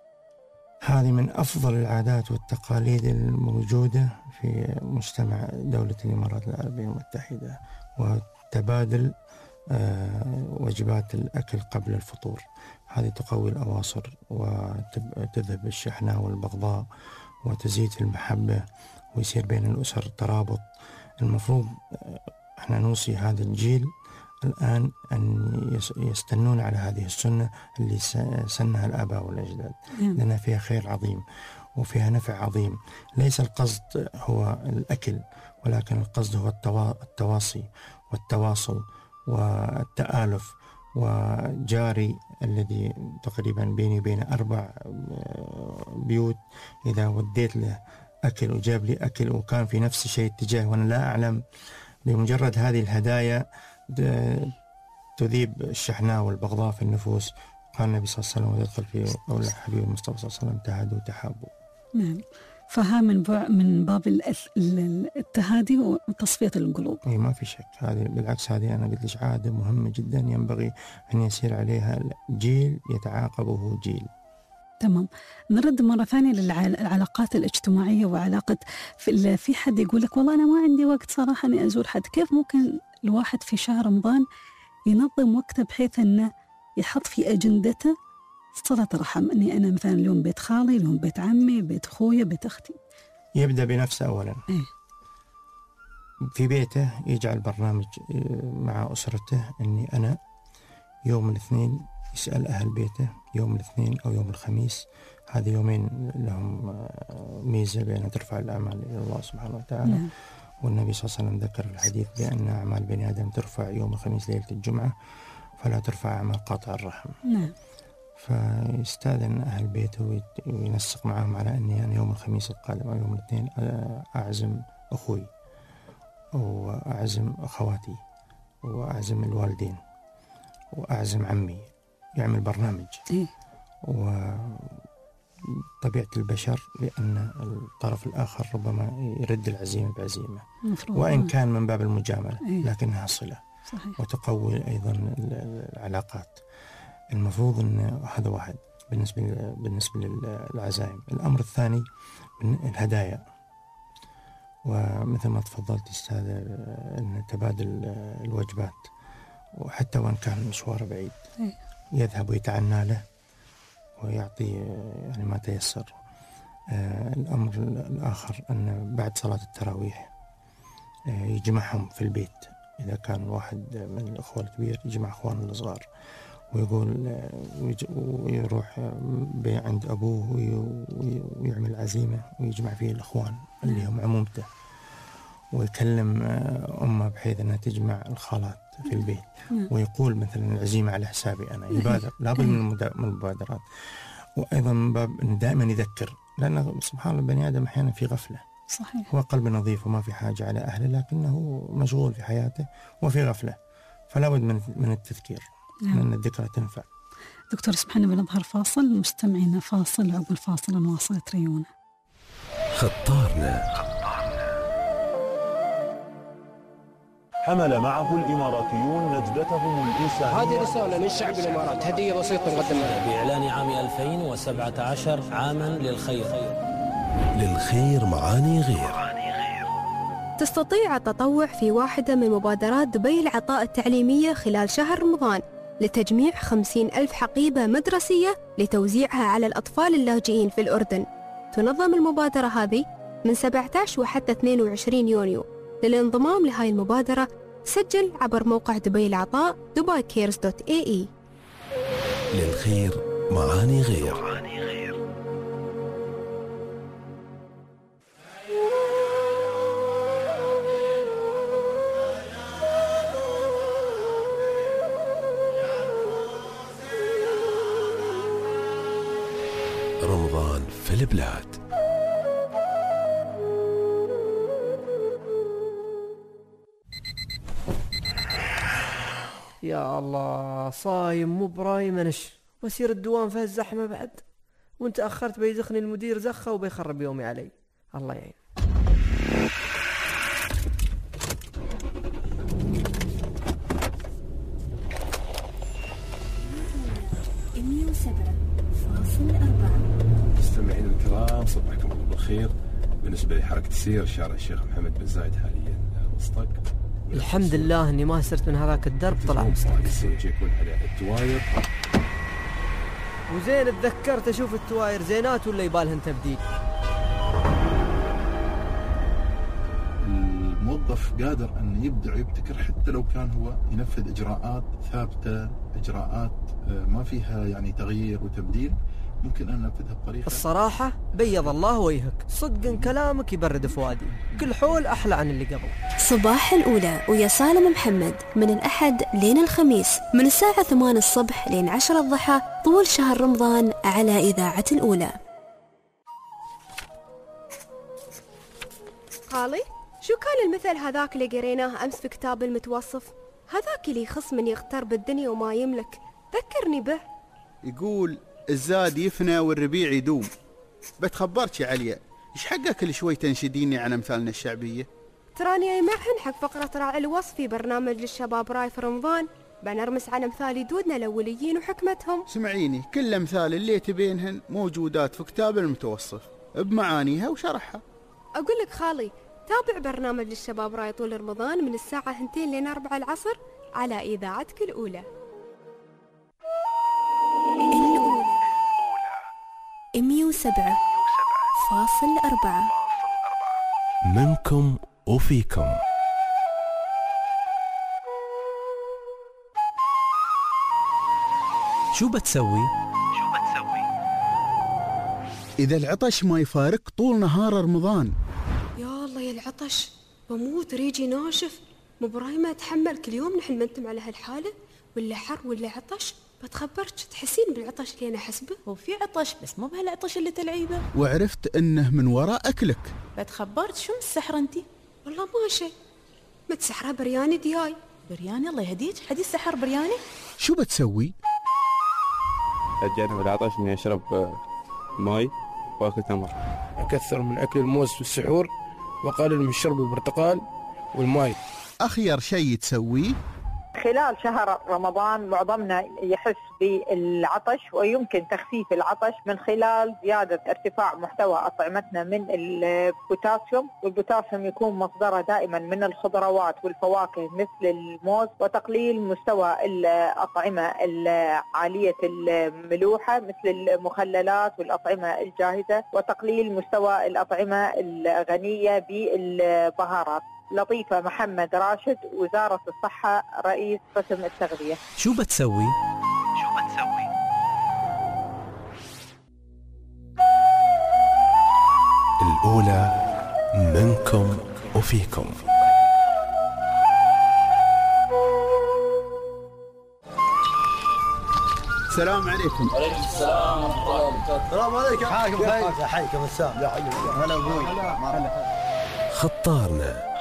هذه من أفضل العادات والتقاليد الموجودة في مجتمع دولة الإمارات العربية المتحدة، وتبادل وجبات الأكل قبل الفطور. هذه تقوي الأواصر وتذهب الشحنة والبغضاء وتزيد المحبة، ويصير بين الأسر ترابط. المفروض احنا نوصي هذا الجيل الآن أن يستنون على هذه السنة اللي سنها الآباء والأجداد، لأنها فيها خير عظيم وفيها نفع عظيم. ليس القصد هو الأكل، ولكن القصد هو التواصي والتواصل والتآلف. وجاري الذي تقريبا بيني وبين أربع بيوت، إذا وديت له أكل وجاب لي أكل وكان في نفس الشيء اتجاه وأنا لا أعلم، بمجرد هذه الهدايا تذيب الشحناء والبغضاء في النفوس. قال النبي صلى الله عليه وسلم ويدخل في قول الحبيب المصطفى صلى الله عليه وسلم: تهادوا تحابوا. نعم. فها من من باب التهادي وتصفية القلوب. اي ما في شك. هذه بالعكس، هذه انا قلت لك عادة مهمة جدا ينبغي ان يسير عليها جيل يتعاقبه جيل. تمام. نرد مرة ثانية للعلاقات الاجتماعية وعلاقة في, في حد يقول لك والله أنا ما عندي وقت صراحة أني أزور حد. كيف ممكن الواحد في شهر رمضان ينظم وقته بحيث أنه يحط في أجندته صلة الرحم، أني أنا مثلا اليوم بيت خالي، اليوم بيت عمي، بيت أخويا، بيت أختي. يبدأ بنفسه أولا. إيه؟ في بيته يجعل برنامج مع أسرته أني أنا يوم الاثنين يسأل أهل بيته يوم الاثنين أو يوم الخميس، هذه يومين لهم ميزة بأن ترفع الأعمال إلى الله سبحانه وتعالى. نعم. والنبي صلى الله عليه وسلم ذكر الحديث بأن أعمال بني آدم ترفع يوم الخميس ليلة الجمعة، فلا ترفع أعمال قاطع الرحم. نعم. فيستأذن أهل بيته وينسق معهم على أني أنا يوم الخميس القادم أو يوم الاثنين أعزم أخوي وأعزم أخواتي وأعزم الوالدين وأعزم عمي، يعمل برنامج. إيه؟ وطبيعة البشر لأن الطرف الآخر ربما يرد العزيمة بعزيمة، وإن كان من باب المجاملة. إيه؟ لكنها صلة. صحيح. وتقوي أيضا العلاقات. المفروض أن هذا واحد بالنسبة بالنسبة للعزائم. الأمر الثاني الهدايا، ومثل ما تفضلت أستاذ أن تبادل الوجبات، وحتى وإن كان مشوار بعيد يذهب ويتعنى له ويعطي يعني ما تيسر. الأمر الآخر أن بعد صلاة التراويح يجمعهم في البيت، إذا كان واحد من الأخوة الكبير يجمع أخوانه الصغار ويقول ويروح عند أبوه ويعمل عزيمة ويجمع فيه الأخوان اللي هم عمومته، ويكلم أمه بحيث أنها تجمع الخالات في البيت، ويقول مثلا العزيمة على حسابي أنا، يبادر. لابد من المبادرات. وأيضا من باب أن دائما يذكر، لأن سبحان الله بني آدم أحيانا في غفلة. صحيح. هو قلب نظيف وما في حاجة على أهله، لكنه مشغول في حياته وفي غفلة، فلا بد من من التذكير. نعم. لأن الذكرى تنفع. دكتور اسمحنا بنظهر فاصل، مستمعينا فاصل، عقب الفاصل نواصل ريونا. خطارنا. حمل معه الإماراتيون نجدتهم الإنسانية. هذه رسالة من شعب الإمارات، هدية بسيطة نقدمها بإعلان عام ألفين وسبعة عشر عاما للخير. للخير معاني غير. تستطيع التطوع في واحدة من مبادرات دبي العطاء التعليمية خلال شهر رمضان لتجميع خمسين ألف حقيبة مدرسية لتوزيعها على الأطفال اللاجئين في الأردن. تنظم المبادرة هذه من سبعة عشر وحتى اثنين وعشرين يونيو. للانضمام لهاي المبادرة سجل عبر موقع دبي العطاء دبي كيرز دوت اي اي. للخير معاني غير. رمضان في البلاد. يا الله، صايم مو برايم انش، واسير الدوام في الزحمه بعد، وانت اخرت بيزخني المدير زخه وبيخرب يومي علي. الله يعين. مئة وسبعة فاصلة أربعة. مستمعين الكرام، صبحكم الله بالخير. بالنسبه لحركه السير شارع الشيخ محمد بن زايد حاليا مصطق. الحمد لله اني ما سرت من هذاك الدرب، طلع مصطق. الزوج يكون على التواير. وزين اتذكرت اشوف التواير زينات ولا يبالهن تبديل. الموظف قادر أن يبدع ويبتكر حتى لو كان هو ينفذ إجراءات ثابتة، إجراءات ما فيها يعني تغيير وتبديل، ممكن أن ننفذها بطريقة. الصراحة بيض الله وجهك، صدق كلامك يبرد فؤادي، كل حول أحلى عن اللي قبل. صباح الأولى ويا سالم محمد من الأحد لين الخميس من الساعة ثمانية الصبح لين عشرة الضحى طول شهر رمضان على إذاعة الأولى. خالي، شو كان المثل هذاك اللي قريناه أمس في كتاب المتوصف؟ هذاك اللي يخص من يغتر بالدنيا وما يملك، ذكرني به. يقول الزاد يفنى والربيع يدوم. بتخبرك يا عليا، إيش حقك كل شوي تنشديني عن أمثالنا الشعبية؟ تراني معهن حق فقرة راعي الوصف في برنامج للشباب راي في رمضان، بنرمس عن أمثال جدودنا الأوليين وحكمتهم. سمعيني، كل أمثال اللي تبينهن موجودات في كتاب المتوصف بمعانيها وشرحها. أقول لك خالي، تابع برنامج للشباب راي طول رمضان من الساعة اثنتين لين أربعة العصر على إذاعتك الأولى. الأولى. مية وسبعة فاصل أربعة منكم وفيكم. شو بتسوي؟ إذا العطش ما يفارق طول نهار رمضان. يا الله يا العطش، بموت ريجي ناشف. مبراهيمة أتحمل كل يوم نحن منتم على هالحالة، ولا حر ولا عطش. بتخبرك تحسين بالعطش اللي أنا حسبه؟ هو في عطش بس مو بهالعطش اللي تلعيبه. وعرفت إنه من وراء أكلك. بتخبرت شو مسحرة انتي؟ والله ما شيء، متسحرة برياني دياي. برياني الله يهديك، حدي السحر برياني؟ شو بتسوي؟ أتجنب العطش إني أشرب ماي وأكل تمر. أكثر من أكل الموز في السحور وأقلل من شرب البرتقال والماي. أخير شيء تسويه خلال شهر رمضان معظمنا يحس بالعطش، ويمكن تخفيف العطش من خلال زيادة ارتفاع محتوى أطعمتنا من البوتاسيوم، والبوتاسيوم يكون مصدره دائما من الخضروات والفواكه مثل الموز، وتقليل مستوى الأطعمة العالية الملوحة مثل المخللات والأطعمة الجاهزة، وتقليل مستوى الأطعمة الغنية بالبهارات. لطيفة محمد راشد، وزارة الصحة، رئيس قسم التغذية. شو بتسوي؟ شو بتسوي؟ الأولى منكم وفيكم. السلام عليكم. وعليكم السلام ورحمة الله وبركاته. السلام عليكم. حياكم حياكم حياكم السلام. يا حي هلا ابوي. خطارنا.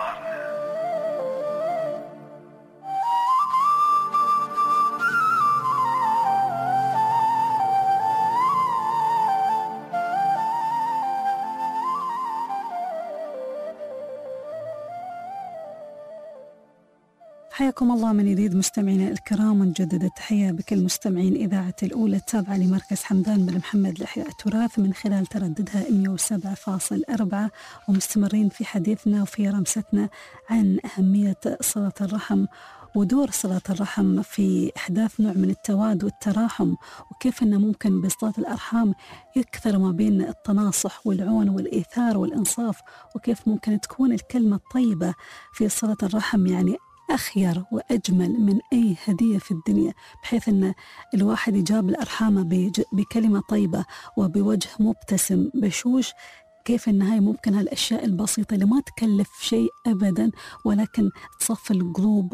حياكم الله من جديد مستمعينا الكرام، ونجدد التحية بكل مستمعين إذاعة الأولى التابعة لمركز حمدان بن محمد لإحياء التراث من خلال ترددها مية وسبعة فاصل أربعة، ومستمرين في حديثنا وفي رمستنا عن أهمية صلة الرحم ودور صلة الرحم في إحداث نوع من التواد والتراحم، وكيف أنه ممكن بصلة الأرحام يكثر ما بين التناصح والعون والإيثار والإنصاف، وكيف ممكن تكون الكلمة الطيبة في صلة الرحم يعني أخير وأجمل من أي هدية في الدنيا، بحيث أن الواحد يجاب الأرحام بكلمة طيبة وبوجه مبتسم بشوش. كيف أن هاي ممكن هالأشياء البسيطة اللي ما تكلف شيء أبدا، ولكن تصفي القلوب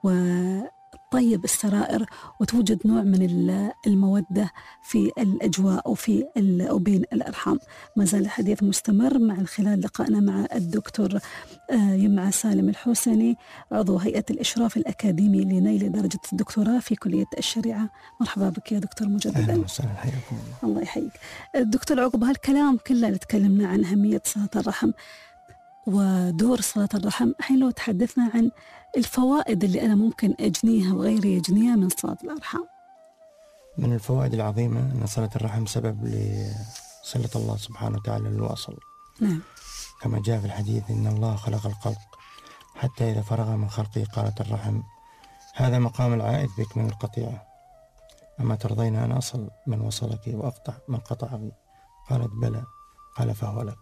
وطيب السرائر، وتوجد نوع من المودة في الأجواء وفي وبين الأرحام. ما زال الحديث مستمر مع خلال لقائنا مع الدكتور يمعة سالم الحسني، عضو هيئة الإشراف الأكاديمي لنيل درجة الدكتوراه في كلية الشريعة. مرحبا بك يا دكتور مجددا. أهلا وسهلا، حياكم الله. الله يحييك الدكتور. عقب هالكلام كله اللي تكلمنا عن أهمية صلة الرحم ودور صلة الرحم، الحين لو تحدثنا عن الفوائد اللي أنا ممكن أجنيها وغيري يجنيها من صلة الأرحام. من الفوائد العظيمة أن صلة الرحم سبب لصلة الله سبحانه وتعالى للوصل. نعم. كما جاء في الحديث إن الله خلق الخلق حتى إذا فرغ من خلقه قالت الرحم هذا مقام العائد بك من القطيعة، أما ترضين أن أصل من وصلك وأقطع من قطعك؟ قالت بلى، قال فهو لك.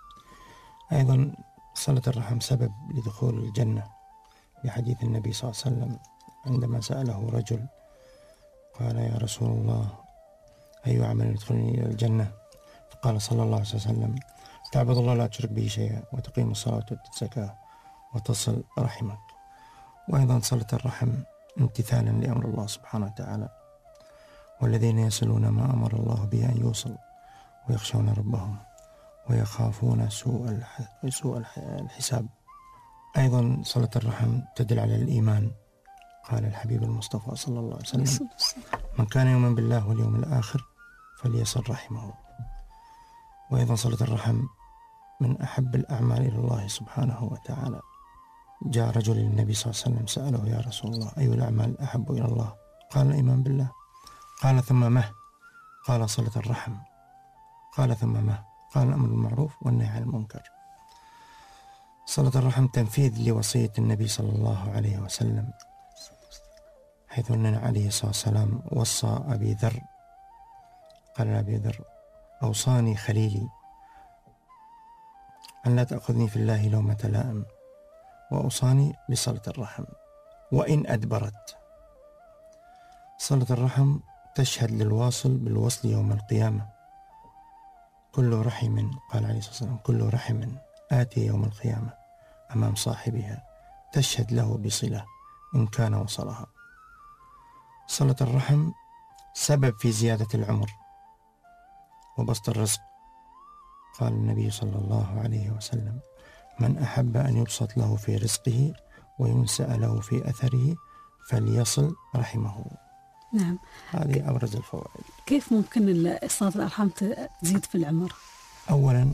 أيضا صلة الرحم سبب لدخول الجنة، بحديث النبي صلى الله عليه وسلم عندما سأله رجل قال يا رسول الله أي عمل يدخلني إلى الجنة؟ فقال صلى الله عليه وسلم تعبد الله لا تشرك به شيئا وتقيم الصلاة وتؤتي الزكاة وتصل رحمك. وأيضا صلة الرحم امتثالا لأمر الله سبحانه وتعالى، والذين يصلون ما أمر الله به أن يوصل ويخشون ربهم ويخافون سوء سوء الحساب. أيضا صلة الرحم تدل على الإيمان، قال الحبيب المصطفى صلى الله عليه وسلم من كان يؤمن بالله واليوم الآخر فليصل رحمه. وأيضا صلة الرحم من أحب الأعمال إلى الله سبحانه وتعالى. جاء رجل للنبي صلى الله عليه وسلم سأله يا رسول الله أي الأعمال أحب إلى الله؟ قال الإيمان بالله. قال ثم ما؟ قال صلة الرحم. قال ثم ما؟ قال الأمر بالمعروف والنهي عن المنكر. صلة الرحم تنفيذ لوصية النبي صلى الله عليه وسلم، حيث أن عليه الصلاة والسلام وصى أبي ذر، قال أبي ذر أوصاني خليلي أن لا تأخذني في الله لومة لائم، وأوصاني بصلة الرحم وإن أدبرت. صلة الرحم تشهد للواصل بالوصل يوم القيامة. كل رحم، قال عليه الصلاة والسلام، كل رحم آتي يوم القيامة أمام صاحبها تشهد له بصلة إن كان وصلها. صلة الرحم سبب في زيادة العمر وبسط الرزق. قال النبي صلى الله عليه وسلم: من أحب أن يبسط له في رزقه وينسأ له في أثره فليصل رحمه. نعم، هذه أبرز الفوائد. كيف ممكن صلة الأرحام تزيد في العمر؟ أولا،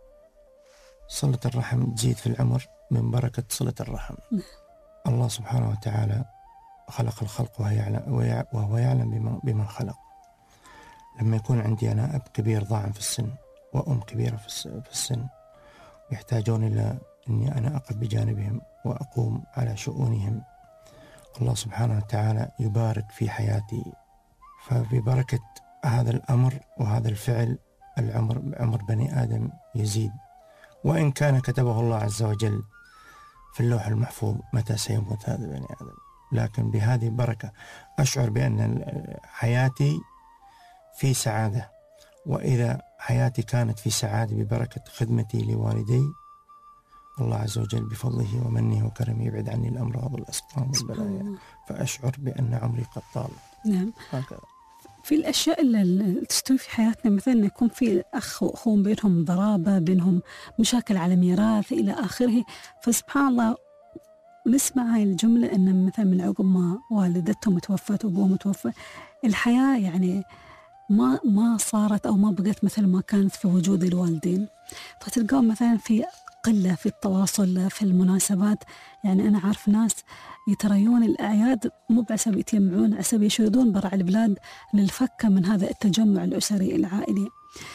صلة الرحم تزيد في العمر من بركة صلة الرحم. نعم. الله سبحانه وتعالى خلق الخلق وهو يعلم بما, بما خلق. لما يكون عندي أنا أب كبير ضاعن في السن وأم كبيرة في السن يحتاجون إلى أني أنا أقف بجانبهم وأقوم على شؤونهم، الله سبحانه وتعالى يبارك في حياتي. فببركة هذا الأمر وهذا الفعل العمر عمر بني آدم يزيد، وإن كان كتبه الله عز وجل في اللوح المحفوظ متى سيموت هذا بني آدم، لكن بهذه البركة أشعر بأن حياتي في سعادة. وإذا حياتي كانت في سعادة ببركة خدمتي لوالدي، الله عز وجل بفضله ومنه وكرمه يبعد عني الأمراض والأسقام والبلايا، فأشعر بأن عمري قد طال. نعم. هكذا. في الأشياء اللي تستوي في حياتنا مثلا يكون في أخ وأخوه بينهم ضرابة، بينهم مشاكل على ميراث إلى آخره، فسبحان الله نسمع هاي الجملة أن مثلا من عقب ما والدتهم توفت وأبوهم توفى الحياة يعني ما ما صارت أو ما بقت مثل ما كانت في وجود الوالدين، فتلقاهم مثلا في قلة في التواصل في المناسبات. يعني أنا عارف ناس يتريون الأعياد مو بعسب يتجمعون، عسب يشردون برع البلاد للفكة من هذا التجمع الأسري العائلي.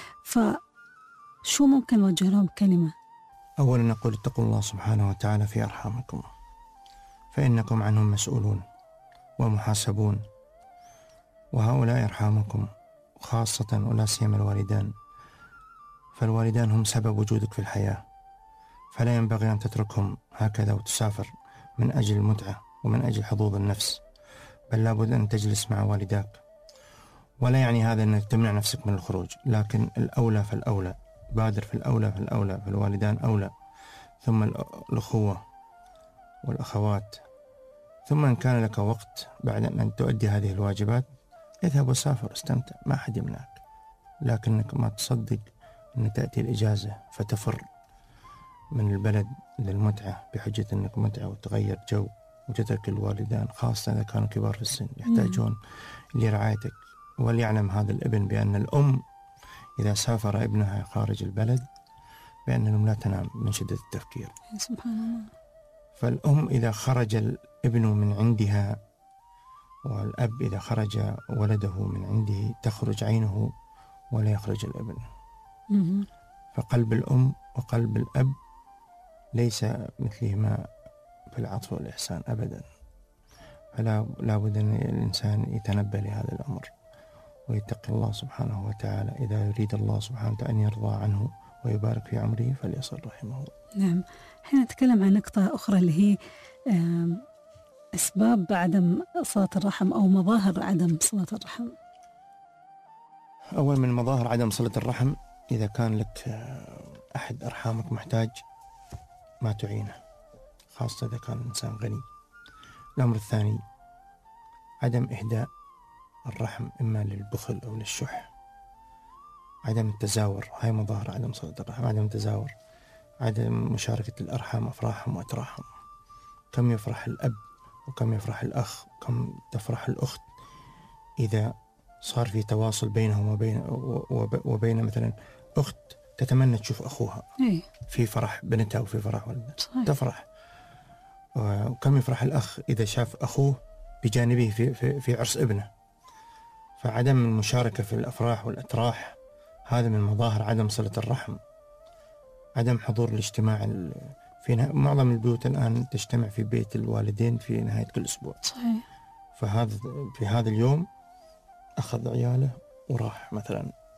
فشو ممكن نوجه لهم كلمة؟ أولا نقول اتقوا الله سبحانه وتعالى في أرحامكم، فإنكم عنهم مسؤولون ومحاسبون، وهؤلاء أرحامكم خاصة ولا سيما الوالدان، فالوالدان هم سبب وجودك في الحياة، فلا ينبغي أن تتركهم هكذا وتسافر من أجل المتعة ومن أجل حظوظ النفس، بل لابد أن تجلس مع والداك. ولا يعني هذا أنك تمنع نفسك من الخروج، لكن الأولى فالأولى، بادر في الأولى فالأولى، فالوالدان أولى، ثم الأخوة والأخوات، ثم إن كان لك وقت بعد أن تؤدي هذه الواجبات اذهب وسافر استمتع، ما أحد يمنعك، لكنك ما تصدق أن تأتي الإجازة فتفر من البلد للمتعة بحجة أنك متعة وتغير جو وتترك الوالدان، خاصة إذا كانوا كبار في السن يحتاجون لرعايتك. وليعلم هذا الابن بأن الأم إذا سافر ابنها خارج البلد بأن الأم لا تنام من شدة التفكير. سبحان الله. فالأم إذا خرج الابن من عندها والأب إذا خرج ولده من عنده تخرج عينه ولا يخرج الابن. فقلب الأم وقلب الأب ليس مثلهما في العطف والإحسان أبدا، فلا لابد أن الإنسان يتنبه لهذا الأمر ويتقي الله سبحانه وتعالى. إذا يريد الله سبحانه وتعالى أن يرضى عنه ويبارك في عمره فليصل رحمه. نعم. حين نتكلم عن نقطة أخرى اللي هي أسباب عدم صلة الرحم أو مظاهر عدم صلة الرحم. أول من مظاهر عدم صلة الرحم إذا كان لك أحد أرحامك محتاج ما تعينه، خاصة إذا كان الإنسان غني. الأمر الثاني عدم إهداء الرحم إما للبخل أو للشح. عدم التزاور، هاي مظاهر عدم صلة الرحم. عدم التزاور، عدم مشاركة الأرحام أفراحهم وأتراحهم. كم يفرح الأب وكم يفرح الأخ وكم تفرح الأخت إذا صار في تواصل بينهم وبين وبين مثلا أخت تتمنى تشوف أخوها في فرح بنتها وفي فرح ولدها تفرح. وكم يفرح الأخ إذا شاف أخوه بجانبه في, في, في عرس ابنه. فعدم المشاركة في الأفراح والأتراح هذا من مظاهر عدم صلة الرحم. عدم حضور الاجتماع في نه... معظم البيوت الآن تجتمع في بيت الوالدين في نهاية كل أسبوع. صحيح. فهذا في هذا اليوم أخذ عياله وراح مثلا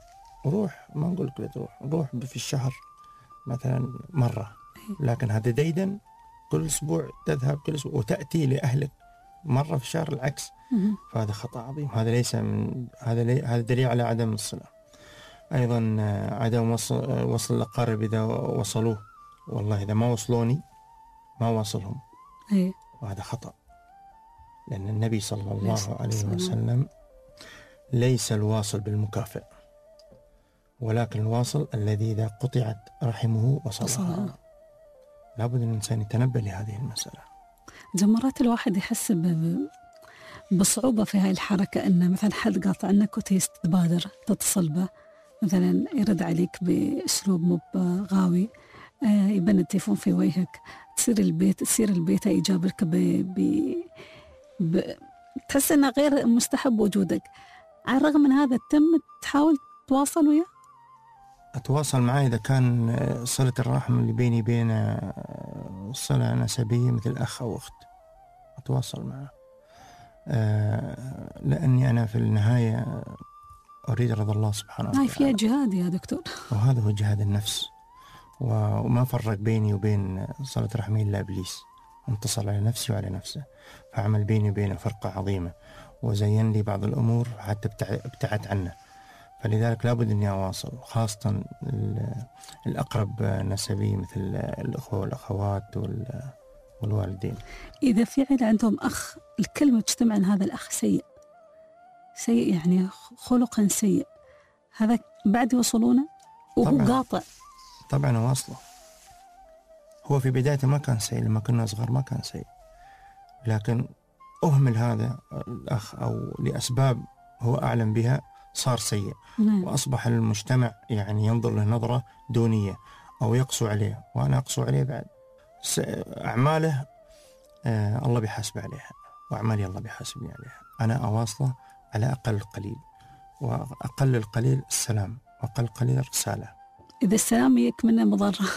روح، ما نقول لك لا تروح، روح في الشهر مثلا مرة، لكن هذا ديدا كل أسبوع تذهب كل أسبوع وتأتي لأهلك مرة في الشهر العكس، فهذا خطأ عظيم. هذا ليس من هذا لي... هذا دليل على عدم الصلة. أيضا عدم وصل وصل الأقارب إذا وصلوه، والله إذا ما وصلوني ما وصلهم، أي. وهذا خطأ، لأن النبي صلى الله عليه وسلم ليس الواصل بالمكافئ، ولكن الواصل الذي إذا قطعت رحمه وصلها. لابد أن الإنسان يتنبه لهذه المسألة. مرات الواحد يحس بصعوبة في هاي الحركة، أن مثلا حد قاطع عنك وتبادر تتصل به، مثلا يرد عليك بأسلوب مو غاوي، يبني التليفون في وجهك، تصير البيت تصير البيت يجابلك ب... ب... ب... تحس أنه غير مستحب وجودك. على الرغم من هذا تم تحاول تواصل وياه؟ أتواصل معه إذا كان صلة الرحم اللي بيني بين صلة نسبية مثل أخ أو أخت، أتواصل معه، لأني أنا في النهاية أريد رضا الله سبحانه وتعالى. هاي فيها جهاد يا دكتور، وهذا هو جهاد النفس، وما فرق بيني وبين صلة رحمي إلا إبليس، انتصر على نفسي وعلى نفسه، فعمل بيني وبينه فرقة عظيمة، وزين لي بعض الأمور حتى ابتعدت عنه، فلذلك لابد أني أواصل، خاصة الأقرب نسبي مثل الأخوة والأخوات والوالدين. إذا في عيلة عندهم أخ الكل مجتمع أن هذا الأخ سيء سيء يعني خلقا سيء، هذا بعد يوصلونه وهو طبعًا قاطع؟ طبعا واصله. هو في بدايته ما كان سيء، لما كنا صغار ما كان سيء، لكن أهمل هذا الأخ أو لأسباب هو أعلم بها صار سيء. مم. وأصبح المجتمع يعني ينظر له نظرة دونية أو يقسو عليه، وأنا أقسو عليه بعد. أعماله آه الله بيحاسب عليها، وأعمالي الله بيحاسبني عليها. أنا أواصله على أقل القليل، وأقل القليل السلام، وأقل القليل الرسالة. إذا السلام يكمن مضرة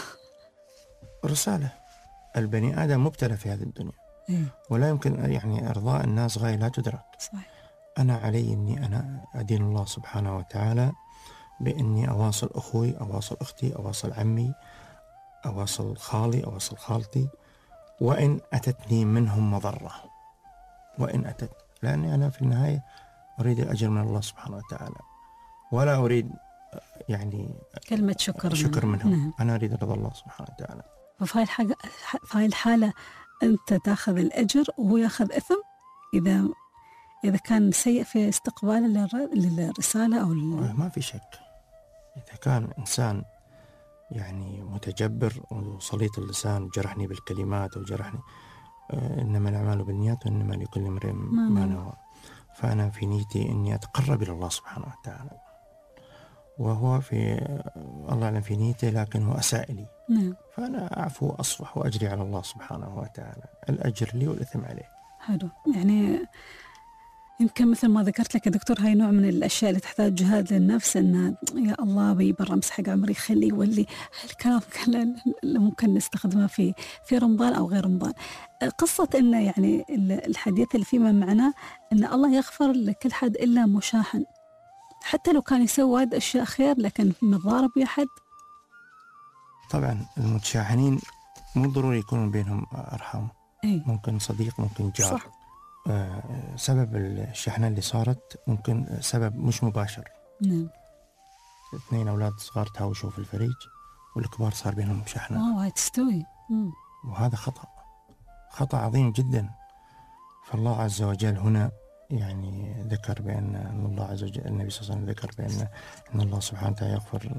رسالة. البني آدم مبتلى في هذه الدنيا، إيه؟ ولا يمكن يعني إرضاء الناس غاية لا تدرك. صحيح. أنا علي أني أنا أدين الله سبحانه وتعالى بإني أواصل أخوي، أواصل أختي، أواصل عمي، أواصل خالي، أواصل خالتي، وإن أتتني منهم مضرة، وإن أتت، لأني أنا في النهاية أريد الأجر من الله سبحانه وتعالى، ولا أريد يعني كلمة شكر, شكر منهم. نعم. أنا أريد رضا الله سبحانه وتعالى. ففي الحاجة في هاي الحالة أنت تأخذ الأجر وهو يأخذ إثم إذا إذا كان سيء في استقبال للرسالة أو ما في شك. إذا كان إنسان يعني متجبر وصليط اللسان وجرحني بالكلمات أو جرحني، إنما الأعمال بالنيات وإنما لكل امرئ ما نوى، فأنا في نيتي إني أتقرب إلى الله سبحانه وتعالى، وهو في الله أعلم في نيته، لكن هو أساء لي. نعم. فأنا أعفو وأصفح وأجري على الله سبحانه وتعالى، الأجر لي والإثم عليه. حلو. يعني يمكن مثل ما ذكرت لك يا دكتور، هاي نوع من الأشياء اللي تحتاج جهاد للنفس، إن يا الله بيبر أمس حق عمري خلي يولي هالكلام اللي ممكن نستخدمه في في رمضان أو غير رمضان. قصة إنه يعني الحديث اللي فيه من معناه إن الله يغفر لكل حد إلا مشاحن، حتى لو كان يسوي هذه أشياء خير لكن متضارب يا حد. طبعا المتشاحنين مو ضروري يكون بينهم أرحام. أي. ممكن صديق، ممكن جار. صح. آه سبب الشحنة اللي صارت ممكن سبب مش مباشر. نعم. اثنين أولاد صغار تهاوشوا في الفريج والكبار صار بينهم شحنة. اه هاي تستوي. مم. وهذا خطأ، خطأ عظيم جدا. فالله عز وجل هنا يعني ذكر بأن الله عز وجل، النبي صلى الله عليه وسلم ذكر بأن إن الله سبحانه وتعالى يغفر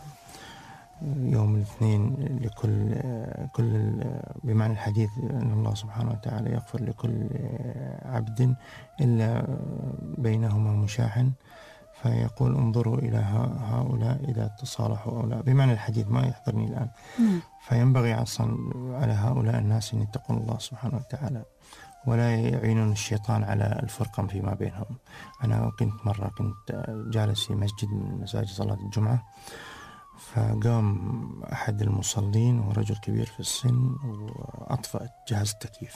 يوم الاثنين لكل كل بمعنى الحديث أن الله سبحانه وتعالى يغفر لكل عبد إلا بينهما مشاحن، فيقول انظروا إلى هؤلاء إذا تصالحوا أو لا، بمعنى الحديث ما يحضرني الآن. م. فينبغي أصلا على هؤلاء الناس أن يتقون الله سبحانه وتعالى ولا يعينون الشيطان على الفرقة فيما بينهم. أنا كنت مرة كنت جالس في مسجد من مساجد صلاة الجمعة، فقام أحد المصلين ورجل كبير في السن وأطفأ جهاز التكييف،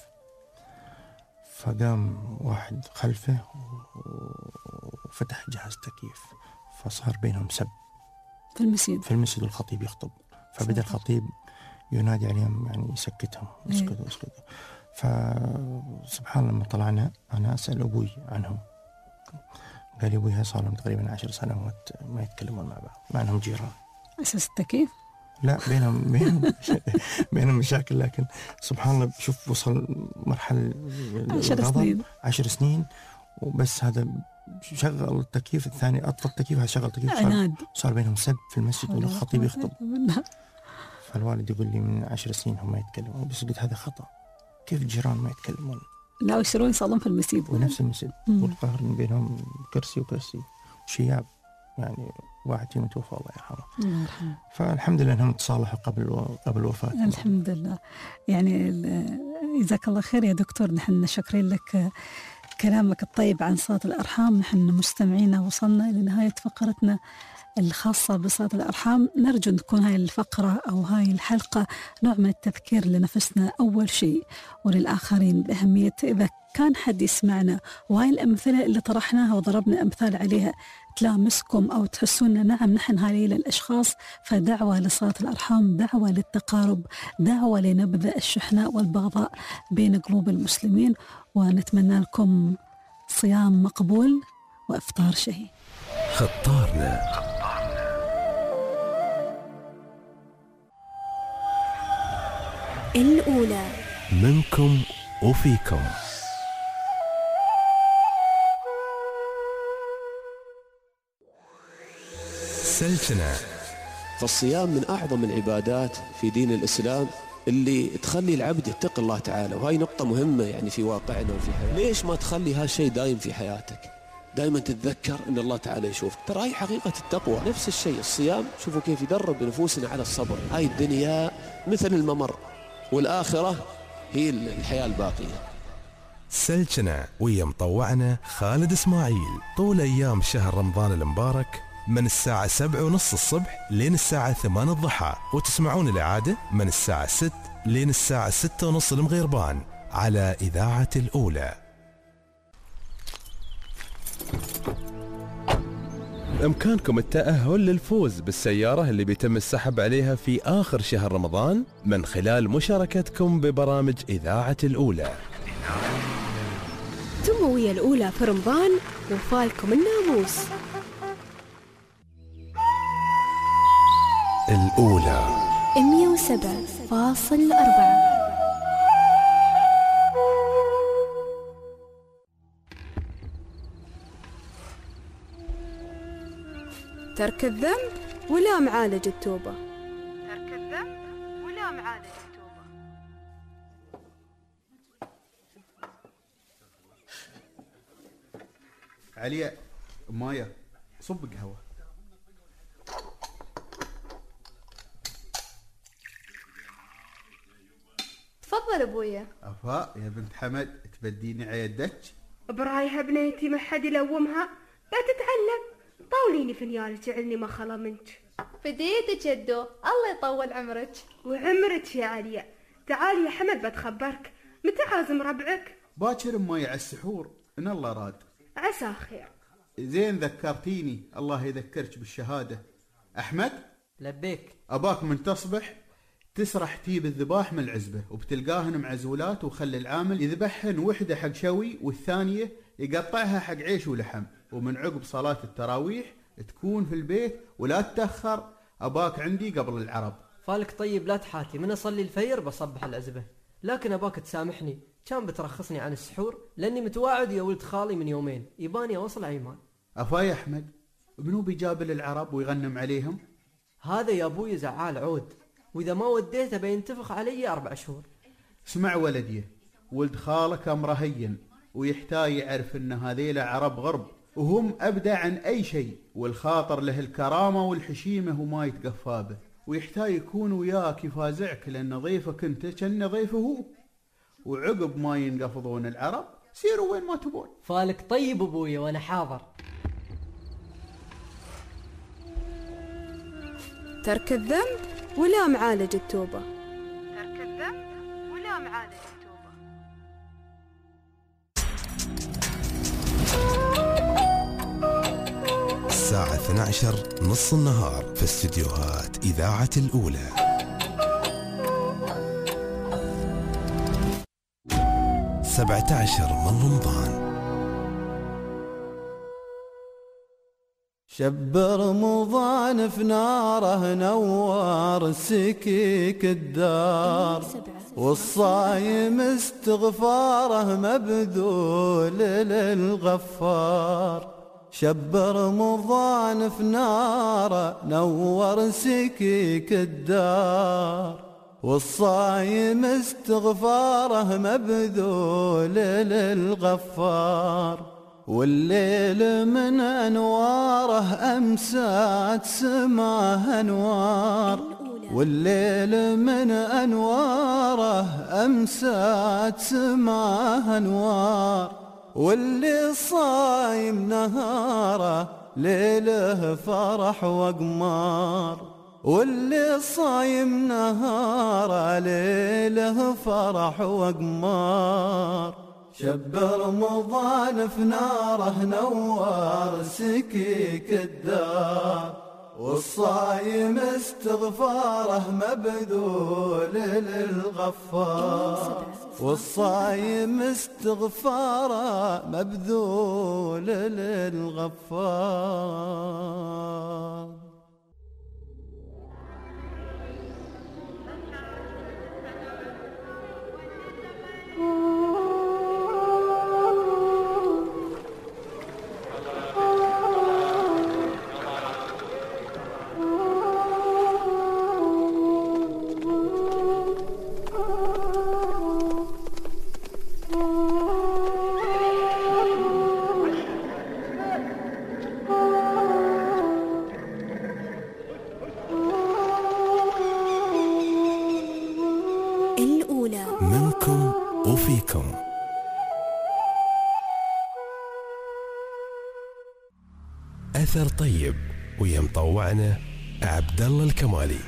فقام واحد خلفه وفتح جهاز التكييف، فصار بينهم سب في المسجد في المسجد والخطيب يخطب، فبدأ الخطيب ينادي عليهم يعني يسكتهم اسكتوا اسكتوا. فسبحان الله لما طلعنا أنا أسأل أبوي عنهم، قال لي أبوي صار لهم تقريبا عشر سنوات ما يتكلمون مع بعض مع أنهم جيران. أساس التكييف؟ لا بينهم بينهم بينهم مشاكل، لكن سبحان الله شوف وصل مرحلة عشر سنين عشر سنين وبس هذا شغل التكييف، الثاني أطفى التكييف هذا شغل تكييف، صار, صار بينهم سب في المسجد والخطيب يخطب. فالوالد يقول لي من عشر سنين هم ما يتكلمون، بس قلت هذا خطأ، كيف الجيران ما يتكلمون؟ لا ويصيرون يصلون في المسجد ونفس المسجد والقهر بينهم كرسي وكرسي وشياب، يعني واحد فيهم توفى الله يرحمه. فالحمد لله انهم تصالحوا قبل قبل وفاته. الحمد لله. يعني جزاك الله خير يا دكتور، نحن شاكرين لك كلامك الطيب عن صلة الأرحام. نحن مستمعينا وصلنا إلى نهاية فقرتنا الخاصة بصلة الأرحام. نرجو أن تكون هاي الفقرة أو هاي الحلقة نوع من التذكير لنفسنا أول شيء وللآخرين بأهمية إذا كان حد يسمعنا وهاي الأمثلة اللي طرحناها وضربنا أمثال عليها تلامسكم أو تحسون نعم نحن هاي الأشخاص، فدعوة لصلة الأرحام، دعوة للتقارب، دعوة لنبذ الشحناء والبغضاء بين قلوب المسلمين. ونتمنى لكم صيام مقبول وإفطار شهي. خطارنا الأولى منكم وفيكم. سلسلة. فالصيام من أعظم العبادات في دين الإسلام اللي تخلي العبد يتقي الله تعالى، وهي نقطة مهمة يعني في واقعنا وفي حياتنا. ليش ما تخلي هالشيء دايم في حياتك؟ دائما تتذكر ان الله تعالى يشوفك. ترى هي حقيقة التقوى. نفس الشيء الصيام، شوفوا كيف يدرب نفوسنا على الصبر. هاي الدنيا مثل الممر، والآخرة هي الحياة الباقية. سلسلة ويا مطوعنا خالد إسماعيل طول أيام شهر رمضان المبارك من الساعة سبعة ونص الصبح لين الساعة ثمان الضحى، وتسمعون الإعادة من الساعة ست لين الساعة ستة ونص المغربان على إذاعة الأولى. بإمكانكم التأهل للفوز بالسيارة اللي بيتم السحب عليها في آخر شهر رمضان من خلال مشاركتكم ببرامج إذاعة الأولى. تموية الأولى في رمضان وفالكم الناموس. الأولى مية وسبعة فاصل أربعة. ترك الذنب ولا معالج التوبة. ترك الذنب ولا معالج التوبة. عليا مايا صب قهوة. تفضل ابويا. افا يا بنت حمد تبديني عيدك؟ برايها بنيتي ما حد يلومها، لا تتعلم. طاوليني فنيالك يعلني ما خلا منك. فديتك جدو، الله يطول عمرك. وعمرك يا عليا. تعالي يا حمد بتخبرك، متى عازم ربعك؟ باكر ماي على السحور ان الله راد. عسى خير. زين ذكرتيني، الله يذكرك بالشهادة. احمد لبيك. اباك من تصبح تسرح تجيب الذباح من العزبة وبتلقاهن معزولات، وخلي العامل يذبحهن وحدة حق شوي والثانية يقطعها حق عيش ولحم، ومن عقب صلاة التراويح تكون في البيت ولا تتأخر. أباك عندي قبل العرب. فالك طيب لا تحاتي، من أصلي الفير بصبح العزبة، لكن أباك تسامحني، كان بترخصني عن السحور لأني متواعد يا ولد خالي من يومين يباني أوصل عيمان. أفا يا أحمد ابنو بيجابل العرب ويغنم عليهم؟ هذا يا أبوي زعال عود، وإذا ما وديته بينتفخ علي أربع شهور. اسمع ولدي، ولد خالك أمره هين ويحتاج يعرف ان هذيل عرب غرب وهم أبدع عن أي شيء، والخاطر له الكرامة والحشيمة وما يتقفى به، ويحتاج يكون وياك يفازعك لأن ضيفك أنت كان ضيفه هو، وعقب ما ينقفضون العرب سيروا وين ما تبون. فالك طيب أبويا وأنا حاضر. ترك الذنب ولا معالج التوبة. ترك الذنب ولا معالج التوبة. الساعة اثنتي عشر نص النهار في استديوهات إذاعة الأولى. سبعة عشر من رمضان. شب رمضان في ناره نور سكيك الدار، والصايم استغفاره مبذول للغفار. شب رمضان في ناره نور سكيك الدار، والصايم استغفاره مبذول للغفار. والليل من أنواره أمسات سماه أنوار، والليل من أنواره أمسات سماه أنوار. واللي صايم نهاره ليله فرح وقمار، واللي صايم نهاره ليله فرح وقمار. شب رمضان في ناره نور سكيك الدار، والصايم استغفاره مبذول للغفار، والصايم استغفاره مبذول للغفار. منكم وفيكم. أثر طيب ويا مطوعنا عبد الله الكمالي.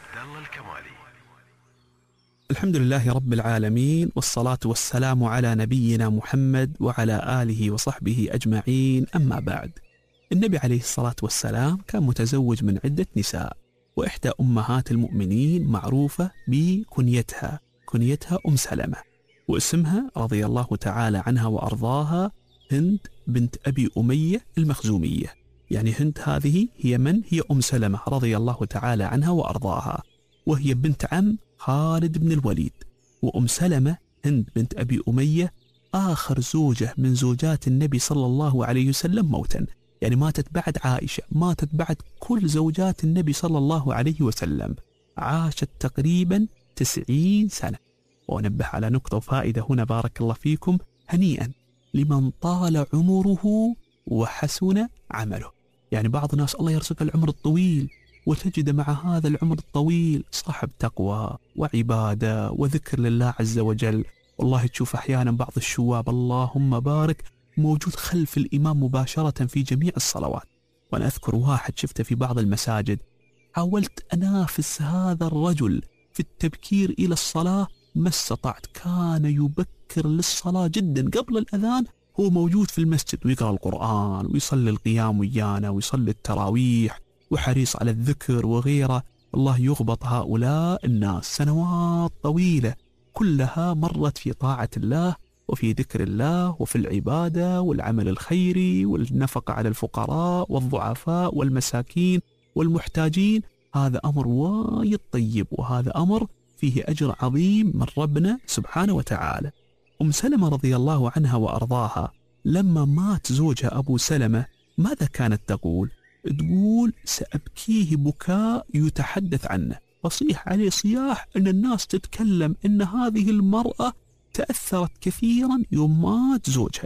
الحمد لله رب العالمين، والصلاة والسلام على نبينا محمد وعلى آله وصحبه أجمعين. أما بعد، النبي عليه الصلاة والسلام كان متزوج من عدة نساء، وإحدى أمهات المؤمنين معروفة بكنيتها كنيتها أم سلمة، واسمها رضي الله تعالى عنها وأرضاها هند بنت أبي أمية المخزومية. يعني هند هذه هي من؟ هي أم سلمة رضي الله تعالى عنها وأرضاها، وهي بنت عم خالد بن الوليد. وأم سلمة هند بنت أبي أمية آخر زوجة من زوجات النبي صلى الله عليه وسلم موتا، يعني ماتت بعد عائشة، ماتت بعد كل زوجات النبي صلى الله عليه وسلم، عاشت تقريبا تسعين سنة. ونبه على نقطة وفائدة هنا بارك الله فيكم، هنيئا لمن طال عمره وحسن عمله. يعني بعض الناس الله يرزق العمر الطويل، وتجد مع هذا العمر الطويل صاحب تقوى وعبادة وذكر لله عز وجل. والله تشوف أحيانا بعض الشواب اللهم بارك موجود خلف الإمام مباشرة في جميع الصلوات. وأنا أذكر واحد شفته في بعض المساجد، حاولت أنافس هذا الرجل في التبكير إلى الصلاة ما استطعت. كان يبكر للصلاة جدا، قبل الأذان هو موجود في المسجد ويقرأ القرآن ويصلي القيام ويانا ويصلي التراويح وحريص على الذكر وغيره. الله يغبط هؤلاء الناس، سنوات طويلة كلها مرت في طاعة الله وفي ذكر الله وفي العبادة والعمل الخيري والنفقة على الفقراء والضعفاء والمساكين والمحتاجين. هذا أمر وايد طيب، وهذا أمر فيه أجر عظيم من ربنا سبحانه وتعالى. أم سلمة رضي الله عنها وأرضاها لما مات زوجها أبو سلمة ماذا كانت تقول؟ تقول سأبكيه بكاء يتحدث عنه، وصيح عليه صياح أن الناس تتكلم أن هذه المرأة تأثرت كثيرا يوم مات زوجها.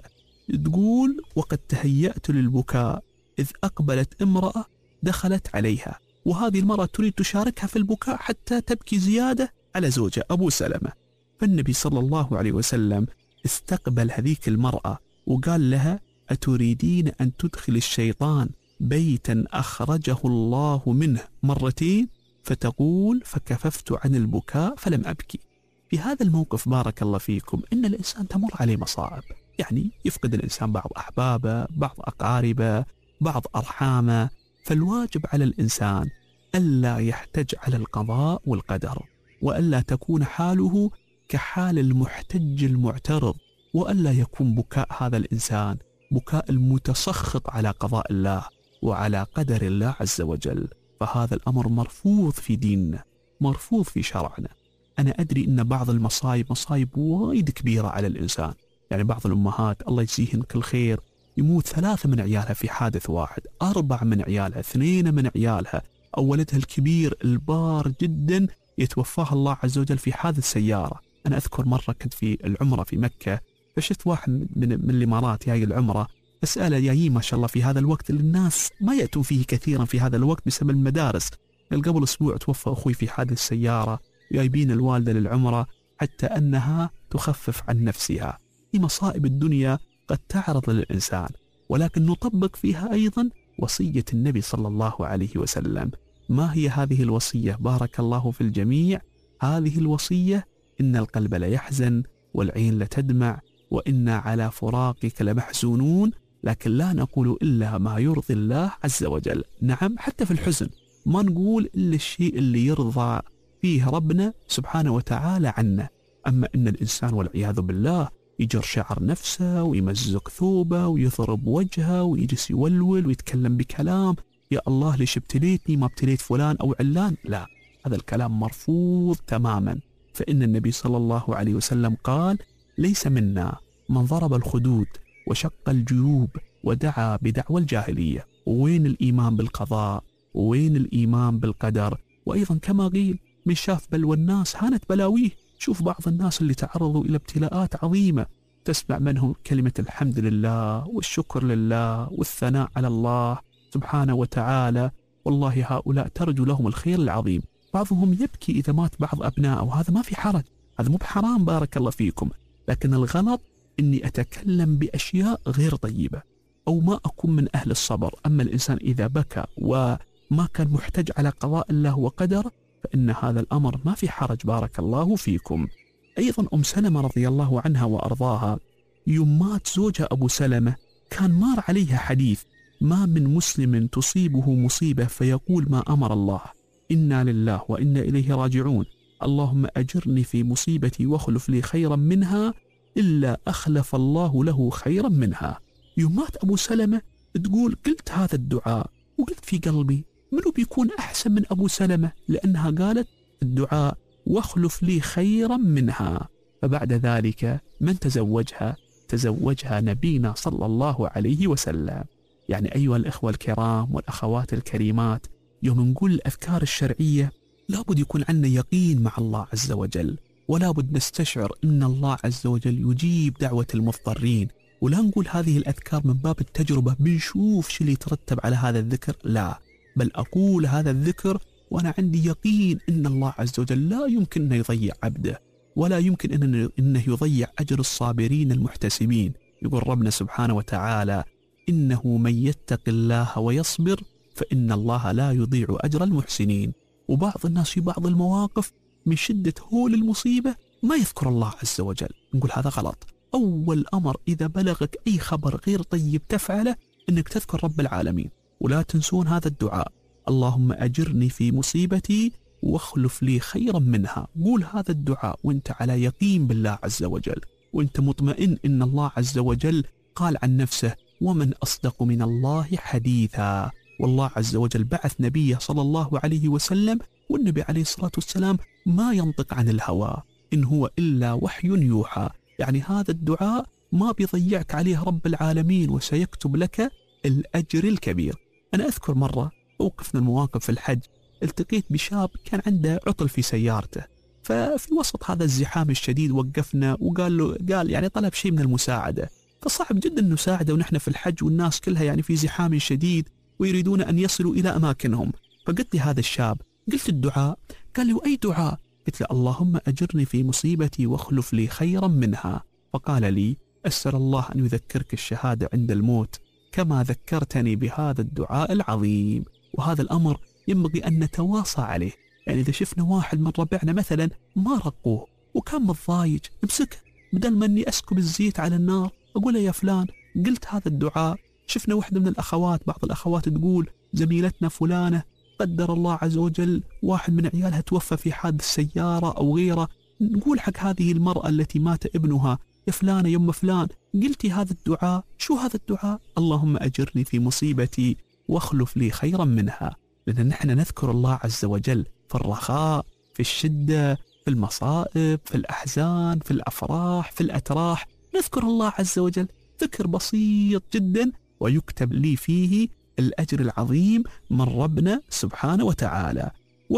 تقول وقد تهيأت للبكاء إذ أقبلت امرأة دخلت عليها، وهذه المرأة تريد تشاركها في البكاء حتى تبكي زيادة على زوجها أبو سلمة. فالنبي صلى الله عليه وسلم استقبل هذيك المرأة وقال لها أتريدين أن تدخل الشيطان بيتا أخرجه الله منه مرتين؟ فتقول فكففت عن البكاء فلم أبكي. في هذا الموقف بارك الله فيكم إن الإنسان تمر عليه مصائب، يعني يفقد الإنسان بعض أحبابه، بعض أقاربه، بعض أرحامه، فالواجب على الإنسان ألا يحتج على القضاء والقدر، وألا تكون حاله كحال المحتج المعترض، وألا يكون بكاء هذا الإنسان بكاء المتسخط على قضاء الله وعلى قدر الله عز وجل. فهذا الأمر مرفوض في ديننا، مرفوض في شرعنا. أنا أدري أن بعض المصايب مصايب وايد كبيرة على الإنسان، يعني بعض الأمهات الله يجزيهن كل خير يموت ثلاثة من عيالها في حادث واحد، أربع من عيالها، اثنين من عيالها، أو ولدها الكبير البار جدا يتوفاه الله عز وجل في حادث سيارة. أنا أذكر مرة كنت في العمرة في مكة، فشفت واحد من, من الإمارات جاي العمرة، أسأله جايين ما شاء الله في هذا الوقت اللي الناس ما يأتون فيه كثيرا في هذا الوقت بسبب المدارس. قبل أسبوع توفى أخوي في حادث سيارة، جايبين الوالدة للعمرة حتى أنها تخفف عن نفسها. في مصائب الدنيا قد تعرض للإنسان، ولكن نطبق فيها أيضا وصية النبي صلى الله عليه وسلم. ما هي هذه الوصية؟ بارك الله في الجميع. هذه الوصية: إن القلب ليحزن والعين لتدمع وإنا على فراقك لمحزونون، لكن لا نقول إلا ما يرضي الله عز وجل. نعم، حتى في الحزن ما نقول إلا الشيء اللي يرضى فيه ربنا سبحانه وتعالى عنا. أما إن الإنسان والعياذ بالله يجر شعر نفسه ويمزق ثوبه ويضرب وجهه ويجلس يولول ويتكلم بكلام: يا الله ليش ابتليتني ما ابتليت فلان أو علان؟ لا، هذا الكلام مرفوض تماما. فإن النبي صلى الله عليه وسلم قال: ليس منا من ضرب الخدود وشق الجيوب ودعا بدعوى الجاهلية. وين الإيمان بالقضاء؟ وين الإيمان بالقدر؟ وأيضا كما قيل: من شاف بلوى الناس هانت بلاويه. شوف بعض الناس اللي تعرضوا إلى ابتلاءات عظيمة، تسمع منهم كلمة الحمد لله والشكر لله والثناء على الله سبحانه وتعالى، والله هؤلاء ترجو لهم الخير العظيم. بعضهم يبكي إذا مات بعض أبنائه، وهذا ما في حرج، هذا مو بحرام بارك الله فيكم. لكن الغلط إني أتكلم بأشياء غير طيبة أو ما أكون من أهل الصبر. أما الإنسان إذا بكى وما كان محتج على قضاء الله وقدره فإن هذا الأمر ما في حرج بارك الله فيكم. أيضا أم سلمة رضي الله عنها وأرضاها، يوم مات زوجها أبو سلمة كان مار عليها حديث: ما من مسلم تصيبه مصيبة فيقول ما أمر الله، إنا لله وإنا إليه راجعون، اللهم أجرني في مصيبتي واخلف لي خيرا منها، إلا أخلف الله له خيرا منها. يوم مات أبو سلمة تقول: قلت هذا الدعاء وقلت في قلبي منو بيكون أحسن من أبو سلمة، لأنها قالت الدعاء واخلف لي خيرا منها. فبعد ذلك من تزوجها؟ تزوجها نبينا صلى الله عليه وسلم. يعني أيها الإخوة الكرام والأخوات الكريمات، يوم نقول الأذكار الشرعية لابد يكون عندنا يقين مع الله عز وجل، ولا بد نستشعر أن الله عز وجل يجيب دعوة المضطرين. ولا نقول هذه الأذكار من باب التجربة بنشوف شو اللي يترتب على هذا الذكر، لا، بل أقول هذا الذكر وأنا عندي يقين أن الله عز وجل لا يمكن أن يضيع عبده، ولا يمكن أنه يضيع أجر الصابرين المحتسبين. يقول ربنا سبحانه وتعالى: إنه من يتق الله ويصبر فإن الله لا يضيع أجر المحسنين. وبعض الناس في بعض المواقف من شدة هول المصيبة ما يذكر الله عز وجل، نقول هذا غلط. أول أمر إذا بلغك أي خبر غير طيب تفعله أنك تذكر رب العالمين، ولا تنسون هذا الدعاء: اللهم أجرني في مصيبتي واخلف لي خيرا منها. قول هذا الدعاء وانت على يقين بالله عز وجل، وانت مطمئن إن الله عز وجل قال عن نفسه: ومن أصدق من الله حديثا. والله عز وجل بعث نبيه صلى الله عليه وسلم، والنبي عليه الصلاة والسلام ما ينطق عن الهوى، إن هو إلا وحي يوحى. يعني هذا الدعاء ما بيضيعك عليه رب العالمين، وسيكتب لك الأجر الكبير. أنا أذكر مرة موقف من المواقف في الحج، التقيت بشاب كان عنده عطل في سيارته، ففي وسط هذا الزحام الشديد وقفنا وقال له قال يعني طلب شيء من المساعدة، فصعب جدا نساعده ونحن في الحج والناس كلها يعني في زحام شديد ويريدون أن يصلوا إلى أماكنهم. فقلت لي هذا الشاب، قلت الدعاء، قال لي: أي دعاء؟ قلت له: اللهم أجرني في مصيبتي واخلف لي خيرا منها. فقال لي: أسأل الله أن يذكرك الشهادة عند الموت كما ذكرتني بهذا الدعاء العظيم. وهذا الأمر ينبغي أن نتواصى عليه. يعني إذا شفنا واحد من ربعنا مثلا ما رقوه وكان متضايج، نمسكه بدل ما أني أسكب الزيت على النار أقول له: يا فلان قلت هذا الدعاء. شفنا واحدة من الأخوات، بعض الأخوات تقول زميلتنا فلانة قدر الله عز وجل واحد من عيالها توفى في حادث سيارة أو غيره، نقول حق هذه المرأة التي مات ابنها: يا فلانة يم فلان، قلتي هذا الدعاء. شو هذا الدعاء؟ اللهم أجرني في مصيبتي واخلف لي خيرا منها. لأن نحن نذكر الله عز وجل في الرخاء، في الشدة، في المصائب، في الأحزان، في الأفراح، في الأتراح، نذكر الله عز وجل ذكر بسيط جدا ويكتب لي فيه الأجر العظيم من ربنا سبحانه وتعالى.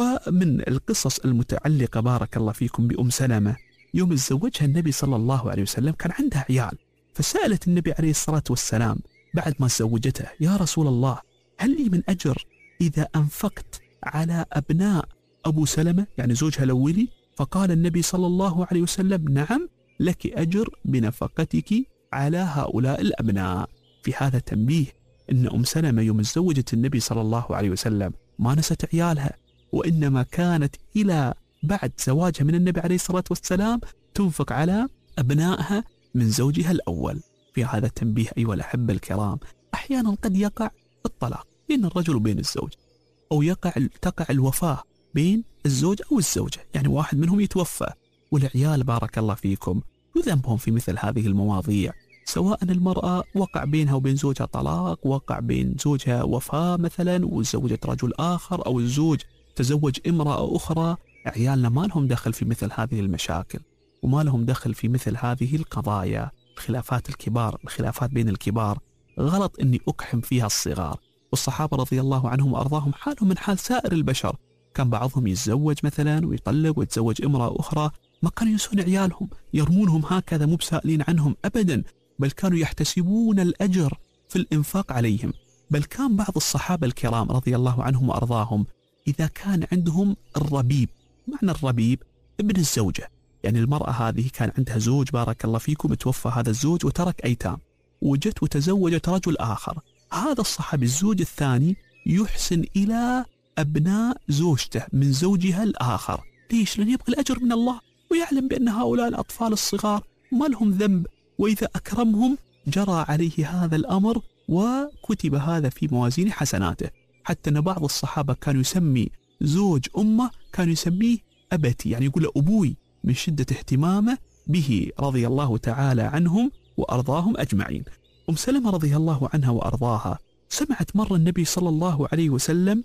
ومن القصص المتعلقة بارك الله فيكم بأم سلمة، يوم تزوجها النبي صلى الله عليه وسلم كان عندها عيال، فسألت النبي عليه الصلاة والسلام بعد ما زوجته: يا رسول الله، هل لي من أجر إذا أنفقت على أبناء أبو سلمة يعني زوجها الأولي؟ فقال النبي صلى الله عليه وسلم: نعم، لك أجر بنفقتك على هؤلاء الأبناء. في هذا تنبيه إن أم سلمة يوم تزوجت النبي صلى الله عليه وسلم ما نست عيالها، وإنما كانت إلى بعد زواجها من النبي عليه الصلاة والسلام تنفق على أبنائها من زوجها الأول. في هذا التنبيه أيها الأحبة الكرام، أحيانا قد يقع الطلاق بين الرجل وبين الزوج، أو يقع تقع الوفاة بين الزوج أو الزوجة، يعني واحد منهم يتوفى، والعيال بارك الله فيكم يذنبهم في مثل هذه المواضيع، سواء المرأة وقع بينها وبين زوجها طلاق، وقع بين زوجها وفاة مثلا وزوجت رجل آخر، أو الزوج تزوج امرأة أخرى. عيالنا ما لهم دخل في مثل هذه المشاكل، وما لهم دخل في مثل هذه القضايا، الخلافات الكبار، الخلافات بين الكبار غلط أني أقحم فيها الصغار. والصحابة رضي الله عنهم وأرضاهم حالهم من حال سائر البشر، كان بعضهم يتزوج مثلا ويطلق ويتزوج امرأة أخرى، ما كانوا ينسون عيالهم، يرمونهم هكذا مو بسائلين عنهم أبدا، بل كانوا يحتسبون الأجر في الإنفاق عليهم. بل كان بعض الصحابة الكرام رضي الله عنهم وأرضاهم إذا كان عندهم الربيب، معنى الربيب ابن الزوجة، يعني المرأة هذه كان عندها زوج بارك الله فيكم، توفى هذا الزوج وترك أيتام، وجت وتزوجت رجل آخر، هذا الصحابي الزوج الثاني يحسن إلى أبناء زوجته من زوجها الآخر. ليش؟ لأن يبغى الأجر من الله، ويعلم بأن هؤلاء الأطفال الصغار ما لهم ذنب، وإذا أكرمهم جرى عليه هذا الأمر وكتب هذا في موازين حسناته. حتى أن بعض الصحابة كانوا يسمي زوج أمه كانوا يسميه أبتي، يعني يقول أبوي، من شدة اهتمامه به رضي الله تعالى عنهم وأرضاهم أجمعين. أم سلمة رضي الله عنها وأرضاها سمعت مرة النبي صلى الله عليه وسلم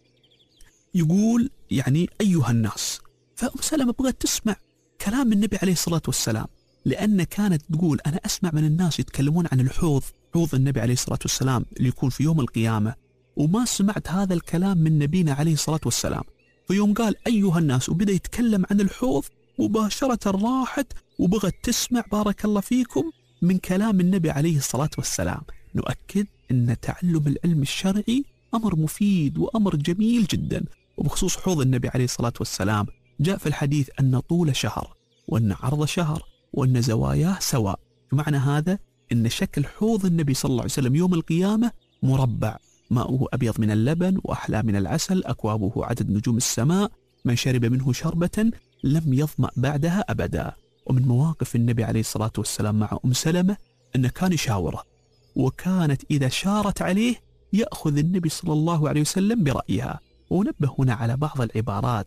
يقول يعني أيها الناس، فأم سلمة بغت تسمع كلام النبي عليه الصلاة والسلام، لأن كانت تقول أنا أسمع من الناس يتكلمون عن الحوض، حوض النبي عليه الصلاة والسلام اللي يكون في يوم القيامة، وما سمعت هذا الكلام من نبينا عليه الصلاة والسلام. فيوم قال أيها الناس وبدأ يتكلم عن الحوض مباشرة راحت وبغت تسمع بارك الله فيكم من كلام النبي عليه الصلاة والسلام. نؤكد أن تعلم العلم الشرعي أمر مفيد وأمر جميل جدا. وبخصوص حوض النبي عليه الصلاة والسلام جاء في الحديث أن طول شهر وأن عرض شهر وأن زواياه سواء. بمعنى هذا أن شكل حوض النبي صلى الله عليه وسلم يوم القيامة مربع، ماؤه أبيض من اللبن وأحلى من العسل، أكوابه عدد نجوم السماء، من شرب منه شربة لم يظمأ بعدها أبدا. ومن مواقف النبي عليه الصلاة والسلام مع أم سلمة أنه كان يشاوره، وكانت إذا شارت عليه يأخذ النبي صلى الله عليه وسلم برأيها. ونبه هنا على بعض العبارات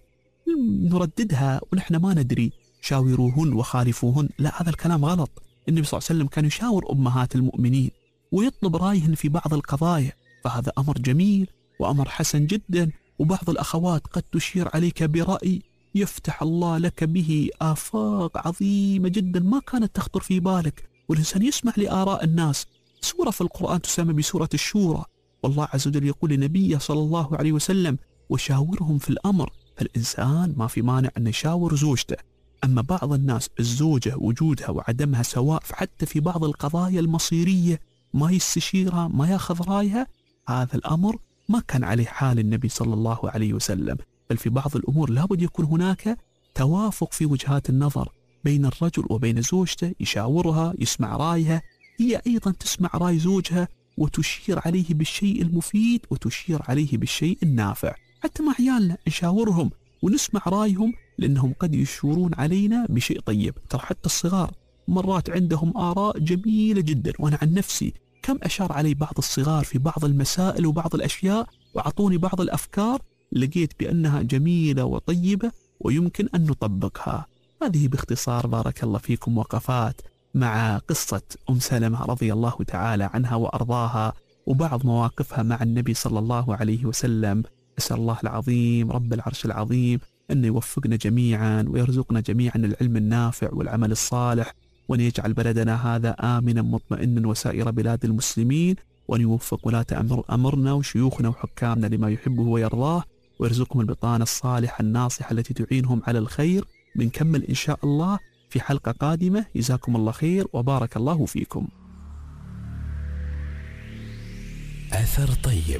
نرددها ونحن ما ندري، شاوروهن وخالفوهن، لا هذا الكلام غلط. النبي صلى الله عليه وسلم كان يشاور أمهات المؤمنين ويطلب رأيهن في بعض القضايا، فهذا أمر جميل وأمر حسن جدا. وبعض الأخوات قد تشير عليك برأي يفتح الله لك به آفاق عظيمة جدا ما كانت تخطر في بالك، والإنسان يسمع لآراء الناس. سورة في القرآن تسمى بسورة الشورى، والله عز وجل يقول لنبيه صلى الله عليه وسلم وشاورهم في الأمر. فالإنسان ما في مانع أن يشاور زوجته. أما بعض الناس الزوجة وجودها وعدمها سواء، حتى في بعض القضايا المصيرية ما يستشيرها ما ياخذ رأيها، هذا الأمر ما كان عليه حال النبي صلى الله عليه وسلم. بل في بعض الأمور لابد يكون هناك توافق في وجهات النظر بين الرجل وبين زوجته، يشاورها يسمع رأيها، هي أيضا تسمع رأي زوجها وتشير عليه بالشيء المفيد وتشير عليه بالشيء النافع. حتى مع عيالنا نشاورهم ونسمع رأيهم، لأنهم قد يشورون علينا بشيء طيب. ترى حتى الصغار مرات عندهم آراء جميلة جدا، وأنا عن نفسي كم أشار علي بعض الصغار في بعض المسائل وبعض الأشياء وعطوني بعض الأفكار لقيت بأنها جميلة وطيبة ويمكن أن نطبقها. هذه باختصار بارك الله فيكم وقفات مع قصة أم سلمة رضي الله تعالى عنها وأرضاها وبعض مواقفها مع النبي صلى الله عليه وسلم. أسأل الله العظيم رب العرش العظيم أن يوفقنا جميعا ويرزقنا جميعا العلم النافع والعمل الصالح، وأن يجعل بلدنا هذا آمنا مطمئنا وسائر بلاد المسلمين، وأن يوفق ولاة أمر أمرنا وشيوخنا وحكامنا لما يحبه ويرضاه، ويرزقهم البطانة الصالحة الناصحة التي تعينهم على الخير. بنكمل إن شاء الله في حلقة قادمة. جزاكم الله خير وبارك الله فيكم. أثر طيب.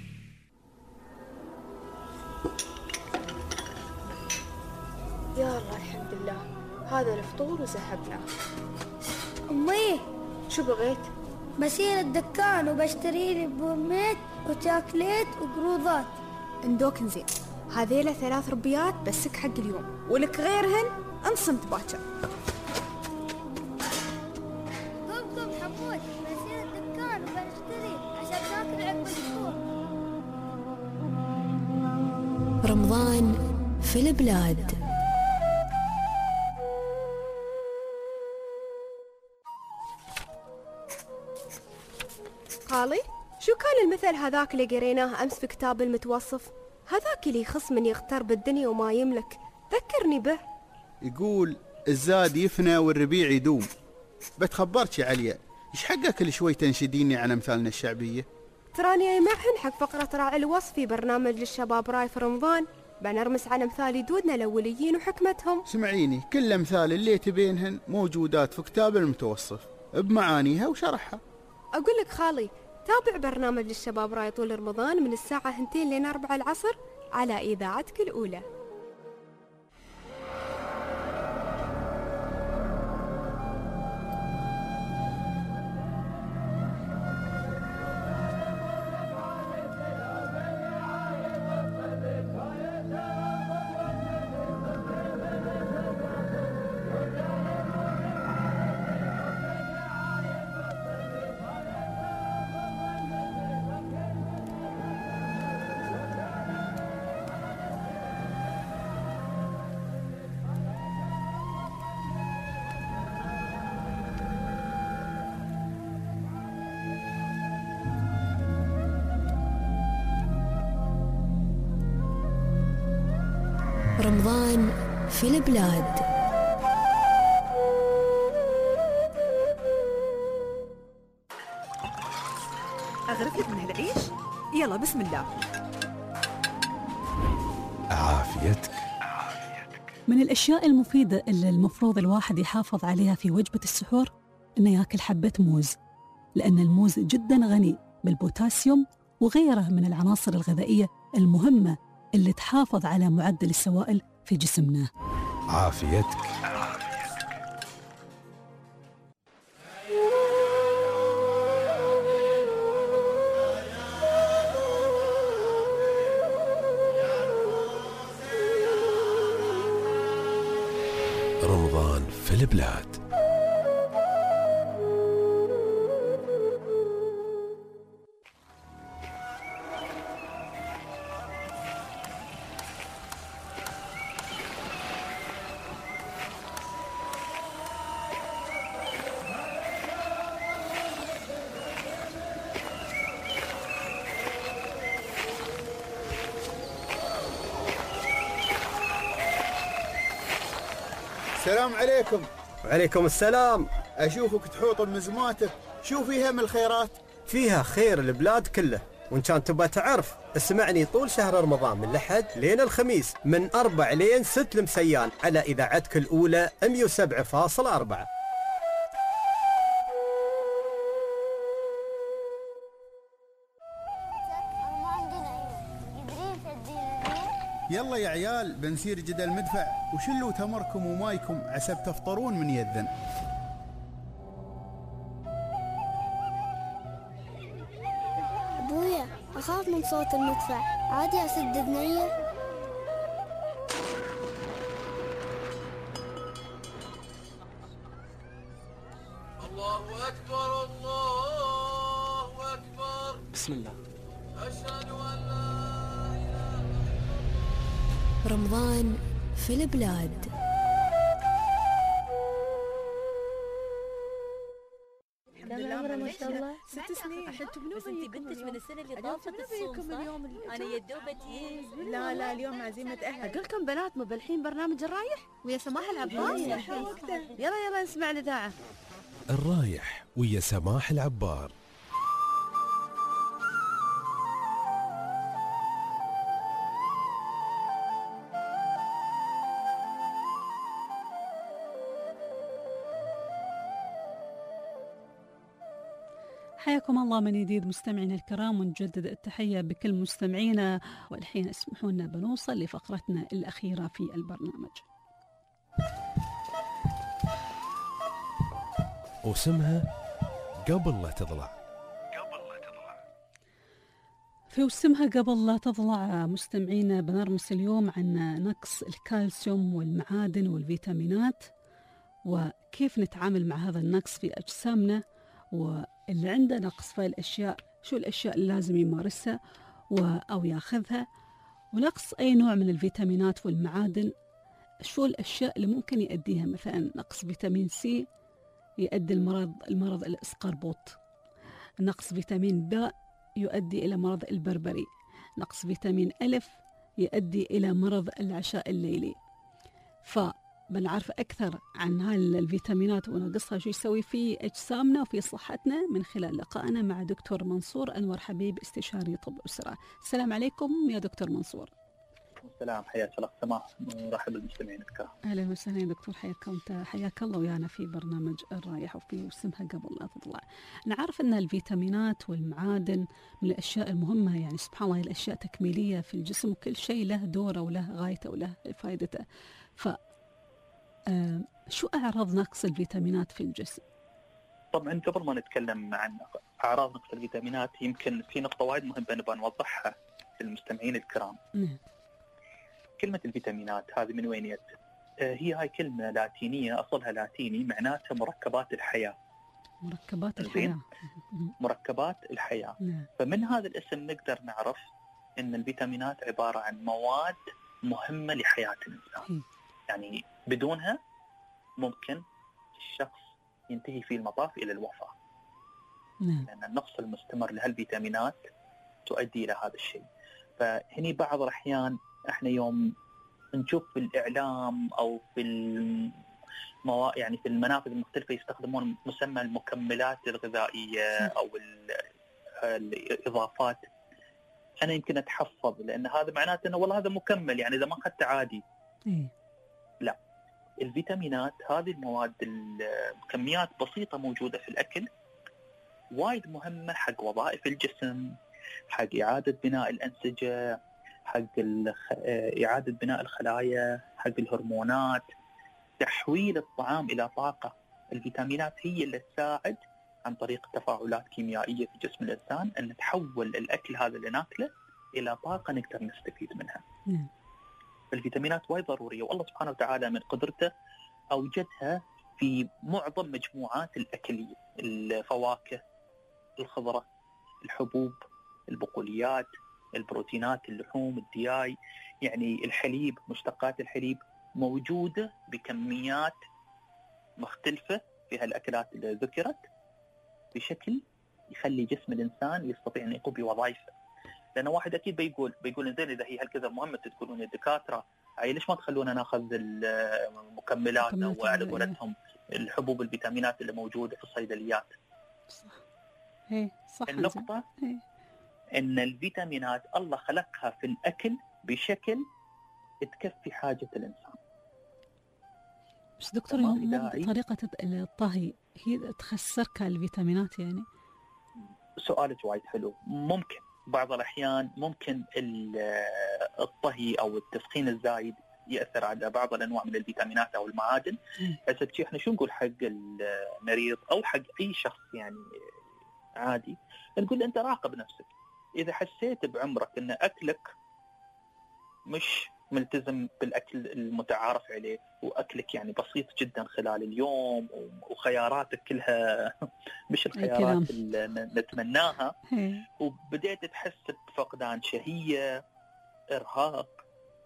يا الله الحمد لله، هذا الفطور وسحبناه. أمي شو بغيت؟ بصير الدكان وبشتري لي بورميت وشاكليت وقروضات. اندوك زين، هذيلا ثلاث ربيات بسك حق اليوم، ولك غيرهن انصمت باكر. قم قم حمود، بصير الدكان وبشتري عشان ناكل عقب الفطور. رمضان في البلاد. خالي، شو كان المثل هذاك اللي قريناه أمس في كتاب المتوصف؟ هذاك اللي يخص من يغتر بالدنيا وما يملك، ذكرني به. يقول الزاد يفنى والربيع يدوم. بتخبرك يا عليا، إيش حقك كل شوي تنشديني عن أمثالنا الشعبية؟ تراني معهن حق فقرة راعي الوصف في برنامج للشباب راي في رمضان، بنرمس على أمثال جدودنا الأوليين وحكمتهم. سمعيني، كل أمثال اللي تبينهن موجودات في كتاب المتوصف بمعانيها وشرحها. أقول لك خالي، تابع برنامج للشباب راي طول رمضان من الساعة هنتين لين أربعة العصر على إذاعتك الأولى. رمضان في البلاد. أغرف لك من هالعيش؟ يلا بسم الله. عافيتك. من الأشياء المفيدة اللي المفروض الواحد يحافظ عليها في وجبة السحور إنه يأكل حبة موز، لأن الموز جدا غني بالبوتاسيوم وغيره من العناصر الغذائية المهمة اللي تحافظ على معدل السوائل في جسمنا. عافيتك. رمضان في البلاد. السلام عليكم. وعليكم السلام. أشوفك تحوط بمزماتك، شو فيها من الخيرات؟ فيها خير البلاد كله، وإن كان تبغى تعرف اسمعني طول شهر رمضان من الأحد لين الخميس من أربع لين ست المسيان على إذاعتك الأولى مية وسبعة فاصلة أربعة. يلا يا عيال بنسير جدل مدفع، وشلوا تمركم ومايكم عسب تفطرون من يذن. أبويا أخاف من صوت المدفع، عادي أسد ذنية؟ الله أكبر الله أكبر. بسم الله. أشهد أن لا رمضان في البلاد. ما شاء الله ست سنين. بس انت بنتك من السنه اللي طافت الصوم صح؟ اليوم انا يدوبتي لا لا اليوم عزيمه اهل. اقول لكم بنات مو بالحين برنامج الرايح ويا سماح العباس. يلا يلا نسمع الاذاعه. الرايح ويا سماح العبار. حياكم الله من جديد مستمعينا الكرام، ونجدد التحية بكل مستمعينا. والحين اسمحوا لنا بنوصل لفقرتنا الأخيرة في البرنامج، واسمها قبل لا تضلع. في وسمها قبل لا تضلع مستمعينا بنرمس اليوم عن نقص الكالسيوم والمعادن والفيتامينات، وكيف نتعامل مع هذا النقص في أجسامنا، واللي عنده نقص في الأشياء شو الأشياء اللي لازم يمارسها أو ياخذها، ونقص أي نوع من الفيتامينات والمعادن شو الأشياء اللي ممكن يؤديها. مثلا نقص فيتامين سي يؤدي المرض المرض الإسقربوط، نقص فيتامين ب يؤدي إلى مرض البربري، نقص فيتامين ألف يؤدي إلى مرض العشاء الليلي. فبنعرف أكثر عن هاي الفيتامينات ونقصها شو يسوي في أجسامنا وفي صحتنا من خلال لقائنا مع دكتور منصور أنور حبيب استشاري طب أسرة. السلام عليكم يا دكتور منصور. السلام، حياك الله سماح، ورحب بالمستمعين الكرام. اهلا وسهلا دكتور، حياك انت حياك الله ويانا في برنامج الرايح وفي وسمها قبل لا تطلع. نعرف ان الفيتامينات والمعادن من الاشياء المهمه، يعني سبحان الله الاشياء تكميليه في الجسم، وكل شيء له دوره وله غايته وله فائدته. ف آه شو اعراض نقص الفيتامينات في الجسم؟ طبعا قبل ما نتكلم عن اعراض نقص الفيتامينات يمكن في نقطه وايد مهمه نبغى نوضحها للمستمعين الكرام. نعم. كلمة الفيتامينات هذه من وين جت؟ آه هي هاي كلمة لاتينية أصلها لاتيني معناتها مركبات الحياة. مركبات الحياة. مركبات الحياة. نعم. فمن هذا الاسم نقدر نعرف أن الفيتامينات عبارة عن مواد مهمة لحياة الإنسان. يعني بدونها ممكن الشخص ينتهي في المطاف إلى الوفاة. نعم. لأن النقص المستمر لهالفيتامينات تؤدي إلى هذا الشيء. فهني بعض الأحيان احنا يوم نشوف في الاعلام او في الموا... يعني في المنافذ المختلفه يستخدمون مسمى المكملات الغذائيه او الاضافات. انا يمكن اتحفظ لان هذا معناته انه والله هذا مكمل، يعني اذا ما اخذته عادي. إيه؟ لا، الفيتامينات هذه المواد الكميات بسيطه موجوده في الاكل، وايد مهمه حق وظائف الجسم، حق اعاده بناء الانسجه، حق إعادة بناء الخلايا، حق الهرمونات، تحويل الطعام إلى طاقة. الفيتامينات هي اللي تساعد عن طريق تفاعلات كيميائية في جسم الإنسان أن تحول الأكل هذا اللي ناكله إلى طاقة نقدر نستفيد منها. م. الفيتامينات وايد ضرورية، والله سبحانه وتعالى من قدرته أوجدها في معظم مجموعات الأكلية، الفواكه، الخضرة، الحبوب، البقوليات، البروتينات، اللحوم، الدياي، يعني الحليب، مشتقات الحليب موجودة بكميات مختلفة في هالأكلات اللي ذكرت بشكل يخلي جسم الإنسان يستطيع أن يقوم بوظائفه. لأن واحد أكيد بيقول بيقول إنزين إذا هي هالكذا مهمة تقولون الدكاترة أي ليش ما تخلونا ناخذ المكملات أو على قولتهم الحبوب الفيتامينات اللي موجودة في الصيدليات؟ صح. هي صح. النقطة هي. إن الفيتامينات الله خلقها في الأكل بشكل تكفي حاجة الإنسان. بس دكتور طريقة الطهي هي تخسرك الفيتامينات يعني؟ سؤالك وايد حلو. ممكن بعض الأحيان ممكن الطهي أو التسخين الزايد يأثر على بعض الأنواع من الفيتامينات أو المعادن. بس احنا شو نقول حق المريض أو حق أي شخص يعني عادي، نقول أنت راقب نفسك. إذا حسيت بعمرك أن أكلك مش ملتزم بالأكل المتعارف عليه وأكلك يعني بسيط جدا خلال اليوم وخياراتك كلها مش الخيارات اللي نتمناها، وبدأت تحس بفقدان شهية، إرهاق،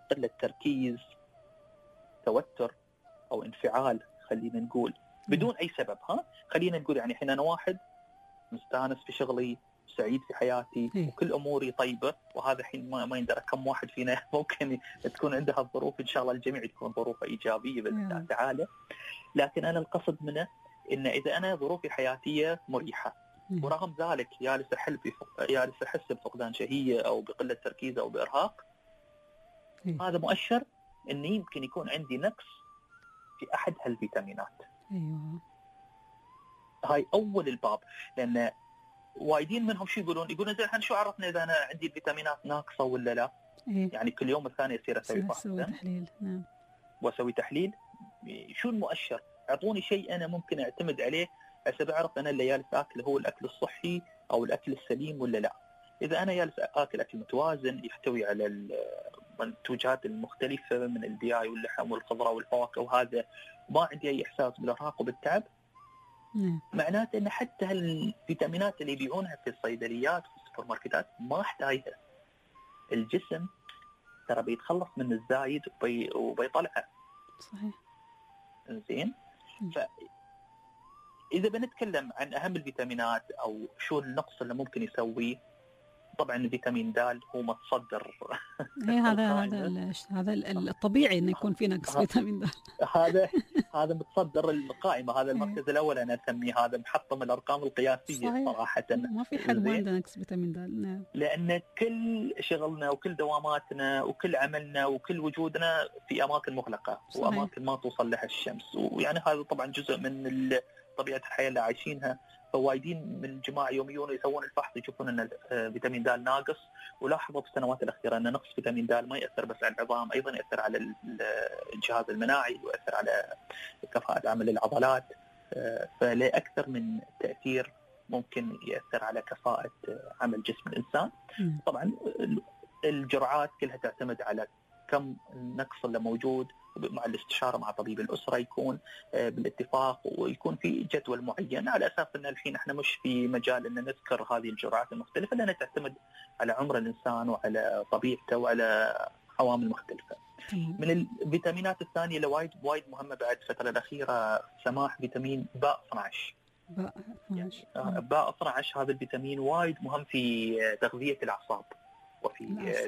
قلة تركيز، توتر أو انفعال خلينا نقول بدون أي سبب. ها خلينا نقول يعني الحين أنا واحد مستانس في شغلي، سعيد في حياتي وكل أموري طيبة، وهذا الحين ما, ما يندرى كم واحد فينا ممكن تكون عنده هالظروف. إن شاء الله الجميع تكون ظروفه إيجابية بإذن الله تعالى. لكن أنا القصد منه إن إذا أنا ظروفي حياتية مريحة ورغم ذلك جالس أحل جالس أحس بفقدان شهية أو بقلة تركيز أو بإرهاق، هذا مؤشر إن يمكن يكون عندي نقص في أحد هالفيتامينات. أيوة. هاي أول الباب. لأن وايدين منهم شو يقولون يقولون زين شو عرفنا إذا أنا عندي الفيتامينات ناقصة ولا لا؟ إيه؟ يعني كل يوم الثاني يصير أسوي أسوي تحليل. نعم. وأسوي تحليل. شو المؤشر؟ أعطوني شيء أنا ممكن أعتمد عليه عشان أعرف أنا اللي جالس أكل هو الأكل الصحي أو الأكل السليم ولا لا. إذا أنا جالس أكل أكل متوازن يحتوي على المنتوجات المختلفة من الدياي واللحم والخضرة والفواكه وهذا ما عندي أي إحساس بالإرهاق وبالتعب، نعم. معناته أن حتى هالفيتامينات اللي يبيعونها في الصيدليات وفي السوبر ماركتات ما أحتاجها. الجسم ترى بيتخلص من الزايد وبي... وبيطلعها. صحيح. زين. فإذا بنتكلم عن أهم الفيتامينات أو شو النقص اللي ممكن يسويه، طبعا الفيتامين د هو متصدر. هذا هذا هذا الطبيعي انه يكون في نقص فيتامين د. هذا هذا متصدر القائمه، هذا المركز الاول انا اسميه، هذا محطم الارقام القياسيه. صحيح. صراحه ما في حد ما عنده نقص فيتامين د. نعم. لان كل شغلنا وكل دواماتنا وكل عملنا وكل وجودنا في اماكن مغلقه. صحيح. واماكن ما توصل لها الشمس، ويعني هذا طبعا جزء من طبيعه الحياه اللي عايشينها. فوايدين من الجماعة يوميون يسوون الفحص يشوفون أن الفيتامين د ناقص، ولاحظوا في السنوات الأخيرة أن نقص فيتامين د ما يأثر بس على العظام، أيضا يأثر على الجهاز المناعي ويأثر على كفاءة عمل العضلات. فلأكثر من تأثير ممكن يأثر على كفاءة عمل جسم الإنسان. طبعا الجرعات كلها تعتمد على كم النقص اللي موجود، مع الاستشارة مع طبيب الأسرة يكون بالاتفاق ويكون في جدول معين، على أساس أن الحين احنا مش في مجال أن نذكر هذه الجرعات المختلفة لأنها تعتمد على عمر الإنسان وعلى طبيعته وعلى عوامل مختلفة. من الفيتامينات الثانية اللي وايد وايد مهمة بعد الفترة الأخيرة سماح فيتامين باء اثنا عشر. باء اثنا عشر. يعني باء اثنا عشر هذا الفيتامين وايد مهم في تغذية الأعصاب وفي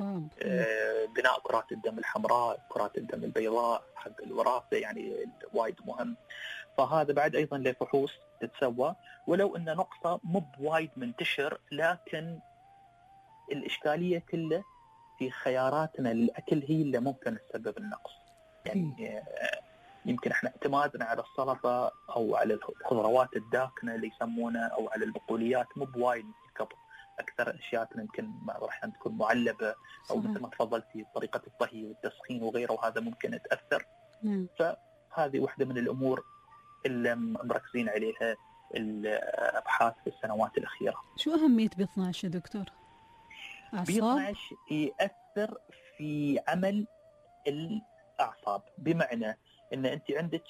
بناء كرات الدم الحمراء، كرات الدم البيضاء، حق الوراثة، يعني وايد مهم. فهذا بعد أيضا له فحوص تتسوى، ولو أن نقصة مو بوايد منتشر، لكن الإشكالية كله في خياراتنا للأكل هي اللي ممكن تسبب النقص. يعني يمكن احنا اعتمادنا على السلطة أو على الخضروات الداكنة اللي يسمونها أو على البقوليات مو بوايد كبر. أكثر أشياء يمكن راح تكون معلبة أو مثل ما تفضلتي طريقة الطهي والتسخين وغيره، وهذا ممكن تأثر. مم. فهذه واحدة من الأمور اللي مركزين عليها الأبحاث في السنوات الأخيرة. شو أهمية بي اثنا عشر يا دكتور؟ بي اثنا عشر يأثر في عمل الأعصاب، بمعنى أن أنت عندك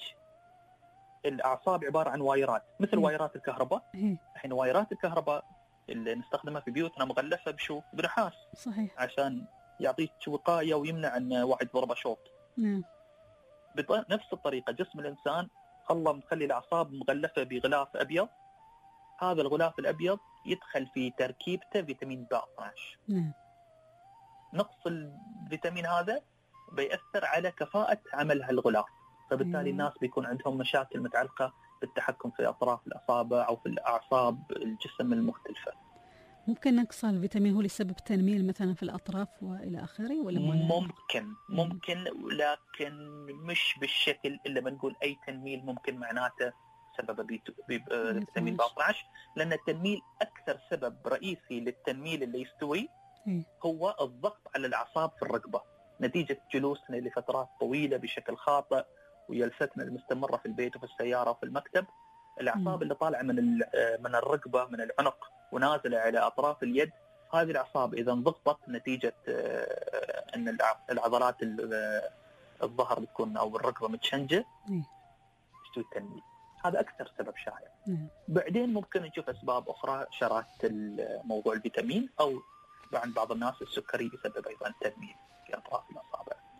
الأعصاب عبارة عن وايرات مثل مم. وايرات الكهرباء. الحين وايرات الكهرباء اللي نستخدمها في بيوتنا مغلفة بشو؟ بنحاس. صحيح. عشان يعطيك وقاية ويمنع أن واحد ضربه شوط. نعم. بنفس الطريقة جسم الإنسان الله مخلي الأعصاب مغلفة بغلاف أبيض، هذا الغلاف الأبيض يدخل في تركيبته فيتامين باء اثنا عشر. نعم. نقص الفيتامين هذا بيأثر على كفاءة عمل هالغلاف، فبالتالي أيوة. الناس بيكون عندهم مشاكل متعلقة بالتحكم في أطراف الأصابع أو في الأعصاب الجسم المختلفة. ممكن نقص الفيتامين هو لسبب تنميل مثلا في الأطراف وإلى آخره ولا ممكن ممكن لكن مش بالشكل اللي بنقول أي تنميل ممكن معناته سبب فيتامين باء اثنا عشر، لأن التنميل أكثر سبب رئيسي للتنميل اللي يستوي هو الضغط على الأعصاب في الرقبة نتيجة جلوسنا لفترات طويلة بشكل خاطئ وجلستنا المستمرة في البيت وفي السيارة وفي المكتب. الأعصاب اللي طالعة من من الرقبة من العنق ونازلة على أطراف اليد، هذه الأعصاب إذا انضغطت نتيجة أن العضلات الظهر بتكون أو الرقبة متشنجة يستوي التنميل. هذا أكثر سبب شائع. بعدين ممكن نشوف أسباب أخرى شرات موضوع الفيتامين، أو عند بعض الناس السكري يسبب أيضا تنميل في أطراف الأصابع.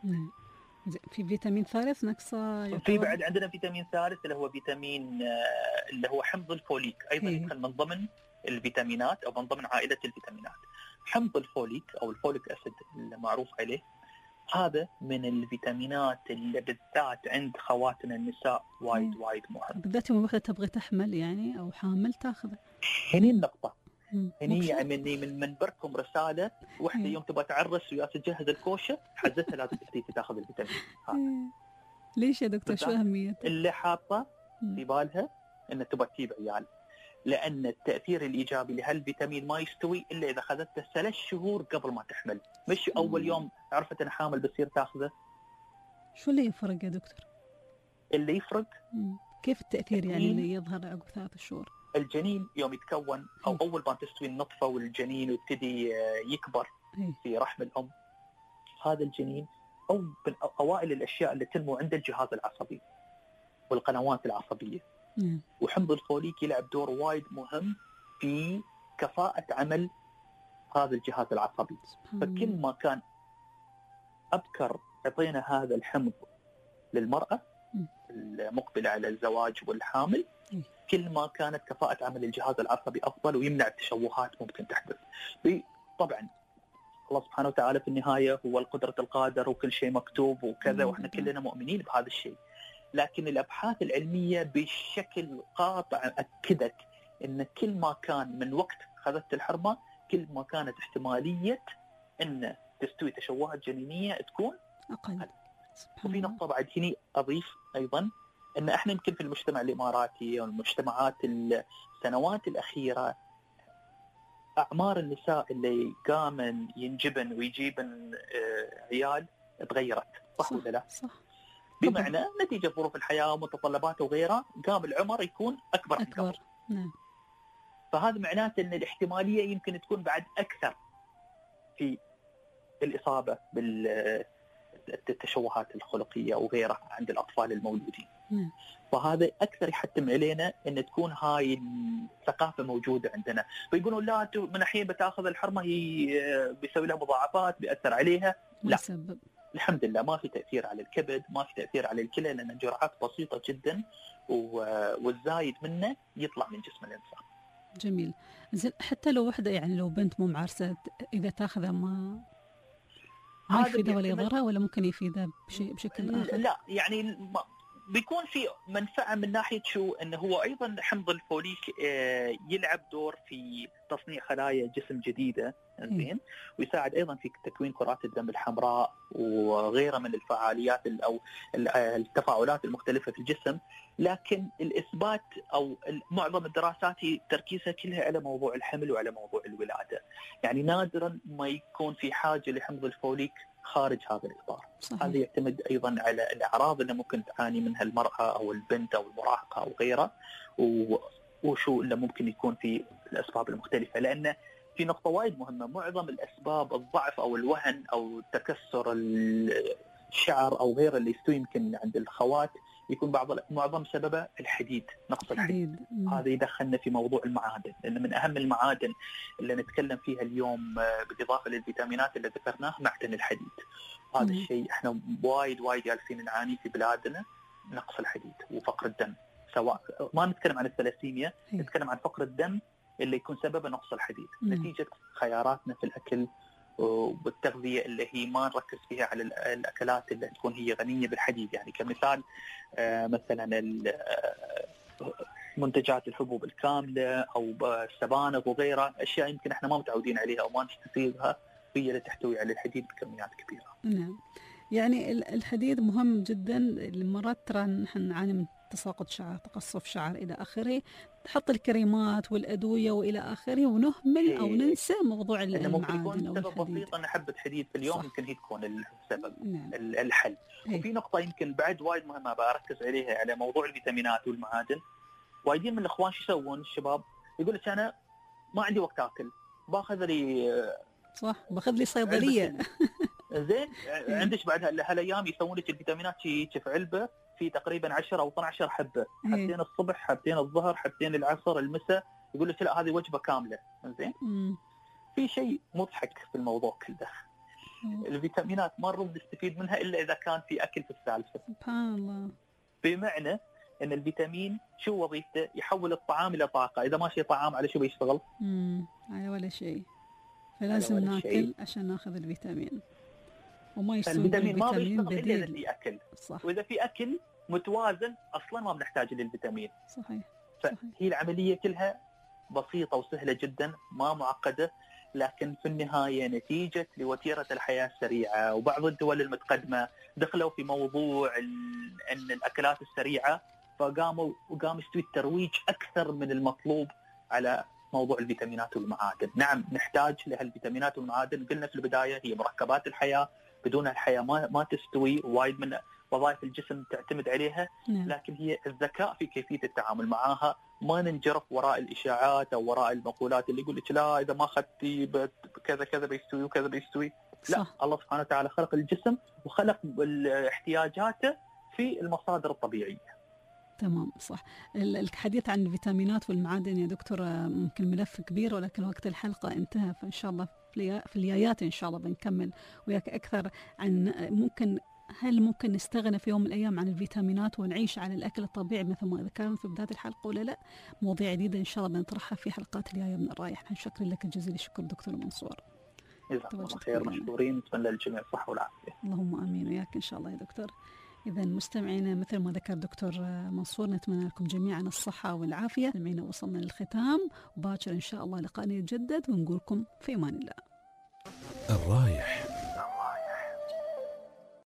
نعم. في فيتامين ثالث نقصه؟ في بعد عندنا فيتامين ثالث اللي هو فيتامين اللي هو حمض الفوليك، ايضا يدخل من ضمن الفيتامينات او من ضمن عائله الفيتامينات. حمض الفوليك او الفوليك اسيد المعروف عليه، هذا من الفيتامينات اللي بالذات عند خواتنا النساء وايد وايد مهم، بالذات يوم وحده تبغي تحمل يعني او حامل تاخذه. هني النقطه، هني يعني مني من منبركم رساله، وحده يوم تبغى تعرس ويا تجهز الكوشه حزتها لازم تبتدي تاخذ الفيتامين هذا. ليش يا دكتور شو اهميته؟ اللي حاطه في بالها ان تبغى تجيب عيال، لان التاثير الايجابي لهالفيتامين ما يستوي الا اذا اخذته ثلاث شهور قبل ما تحمل، مش اول يوم عرفت انا حامل بتصير تاخذه. شو اللي يفرق يا دكتور؟ اللي يفرق مم. كيف التاثير يعني اللي يظهر عقب ثلاث شهور؟ الجنين يوم يتكون او اول ما تستوي النطفه والجنين ويبتدي يكبر في رحم الام، هذا الجنين او من اوائل الاشياء اللي تنمو عند الجهاز العصبي والقنوات العصبيه. مم. وحمض الفوليك يلعب دور وايد مهم في كفاءه عمل هذا الجهاز العصبي. فكل ما كان ابكر اعطينا هذا الحمض للمراه المقبله على الزواج والحامل، كل ما كانت كفاءة عمل الجهاز العصبي أفضل ويمنع التشوهات ممكن تحدث. طبعا الله سبحانه وتعالى في النهاية هو القدرة القادر وكل شيء مكتوب وكذا، وإحنا كلنا مؤمنين بهذا الشيء، لكن الأبحاث العلمية بشكل قاطع أكدت أن كل ما كان من وقت خذت الحرمة كل ما كانت احتمالية أن تستوي تشوهات جنينية تكون أقل. وفي نقطة بعد هنا أضيف أيضا أن إحنا يمكن في المجتمع الإماراتي والمجتمعات السنوات الأخيرة أعمار النساء اللي قامن ينجبن ويجيبن عيال تغيرت، صح ولا لا؟ صح. بمعنى نتيجة ظروف الحياة ومتطلباتها وغيرها قام العمر يكون أكبر أكبر. نعم. فهذا معناته أن الاحتمالية يمكن تكون بعد أكثر في الإصابة بالتشوهات الخلقية وغيرها عند الأطفال المولودين. نعم. فهذا أكثر يحتم علينا أن تكون هاي الثقافة موجودة عندنا. فيقولون لا من الحين بتاخذ الحرمة هي بيسوي لها مضاعفات بيأثر عليها. لا بسبب. الحمد لله ما في تأثير على الكبد، ما في تأثير على الكلى، لأن جرعات بسيطة جدا والزايد منه يطلع من جسم الإنسان. جميل. زين حتى لو وحدة يعني لو بنت مو معرسة إذا تاخذها ما ما يفيدها ولا يضرها ولا ممكن يفيدها بشيء بشكل آخر؟ لا يعني بيكون في منفعة من ناحية شو أنه هو أيضا حمض الفوليك يلعب دور في تصنيع خلايا جسم جديدة زين، ويساعد أيضا في تكوين كرات الدم الحمراء وغيرها من الفعاليات أو التفاعلات المختلفة في الجسم. لكن الإثبات أو معظم الدراسات تركيزها كلها على موضوع الحمل وعلى موضوع الولادة، يعني نادرا ما يكون في حاجة لحمض الفوليك خارج هذا الإطار. هذا يعتمد أيضا على الأعراض اللي ممكن تعاني منها المرأة أو البنت أو المراهقة أو غيرها، وشو اللي ممكن يكون في الأسباب المختلفة. لأن في نقطة وايد مهمة، معظم الأسباب الضعف أو الوهن أو تكسر الشعر أو غيره اللي يستوي يمكن عند الخوات يكون بعض معظم سببه الحديد، نقص الحديد. هذا يدخلنا في موضوع المعادن، لأن من أهم المعادن اللي نتكلم فيها اليوم بالإضافة للفيتامينات اللي ذكرناها معدن الحديد. هذا الشيء احنا وايد وايد جالسين نعاني في بلادنا، نقص الحديد وفقر الدم. سواء ما نتكلم عن الثلاسيميا، نتكلم عن فقر الدم اللي يكون سببه نقص الحديد مم. نتيجة خياراتنا في الأكل والتغذية اللي هي ما نركز فيها على الأكلات اللي تكون هي غنية بالحديد. يعني كمثال آه مثلا منتجات الحبوب الكاملة أو السبانخ وغيرها، أشياء يمكن احنا ما متعودين عليها أو ما نستفيدها، هي اللي تحتوي على الحديد بكميات كبيرة. نعم. يعني الحديد مهم جدا. مرات ترى نحن نعاني من تساقط شعر، تقصف شعر إلى آخره، نحط الكريمات والأدوية وإلى آخره ونهمل أو ننسى موضوع المعادن. ممكن يكون سبب بسيط أن حبة حديد في اليوم يمكن هي تكون السبب. نعم. الحل. هي. وفي نقطة يمكن بعد وايد مهمة بركز عليها على موضوع الفيتامينات والمعادن. وايدين من الإخوان شو يسوون الشباب؟ يقول لك أنا ما عندي وقت أكل، باخذ لي صح باخذ لي صيدلية زين. عندك بعد هالأيام يسوون لك الفيتامينات شيء في علبة في تقريبا عشرة أو اثنتي عشرة حبة، حبتين الصبح حبتين الظهر حبتين العصر المساء، يقول لك لا هذه وجبة كاملة. زين. في شيء مضحك في الموضوع كله، الفيتامينات ما نرد نستفيد منها إلا إذا كان في أكل في السالفة. سبحان الله. بمعنى أن الفيتامين شو وظيفته؟ يحول الطعام إلى طاقة. إذا ماشي طعام على شو بيشتغل؟ امم على ولا شيء. فلازم ولا ناكل شيء. عشان ناخذ الفيتامين. وما يصير الفيتامين ما الفيتامين بيشتغل إلا إذا بديل. في أكل. صح. وإذا في أكل متوازن أصلا ما بنحتاج للفيتامين. صحيح. فهي العملية كلها بسيطة وسهلة جدا، ما معقدة، لكن في النهاية نتيجة لوتيرة الحياة السريعة، وبعض الدول المتقدمة دخلوا في موضوع أن الأكلات السريعة، فقاموا وقام يستوي الترويج أكثر من المطلوب على موضوع الفيتامينات والمعادن. نعم نحتاج لها الفيتامينات والمعادن، قلنا في البداية هي مركبات الحياة، بدون الحياة ما ما تستوي، وايد من وظائف الجسم تعتمد عليها. نعم. لكن هي الذكاء في كيفية التعامل معها، ما ننجرف وراء الإشاعات أو وراء المقولات اللي يقول لك لا إذا ما أخذتي كذا كذا بيستوي وكذا بيستوي. لا، صح. الله سبحانه وتعالى خلق الجسم وخلق احتياجاته في المصادر الطبيعية. تمام صح. الحديث عن الفيتامينات والمعادن يا دكتور ممكن ملف كبير، ولكن وقت الحلقة انتهى، فإن شاء الله في الجايات إن شاء الله بنكمل وياك أكثر عن ممكن هل ممكن نستغنى في يوم من الأيام عن الفيتامينات ونعيش على الأكل الطبيعي مثل ما ذكرنا في بداية الحلقة ولا لا؟ مواضيع جديدة إن شاء الله بنطرحها في حلقات الجاية من الرايح. شكرا لك جزيل الشكر دكتور منصور. جزاكم الله خير، مشكورين، نتمنى للجميع الصحة والعافية. اللهم آمين وياك إن شاء الله يا دكتور. إذا مستمعينا مثل ما ذكر دكتور منصور نتمنى لكم جميعا الصحة والعافية. مستمعينا وصلنا للختام، وباكر إن شاء الله لقاءنا يتجدد ونقولكم في أمان الله. الرايح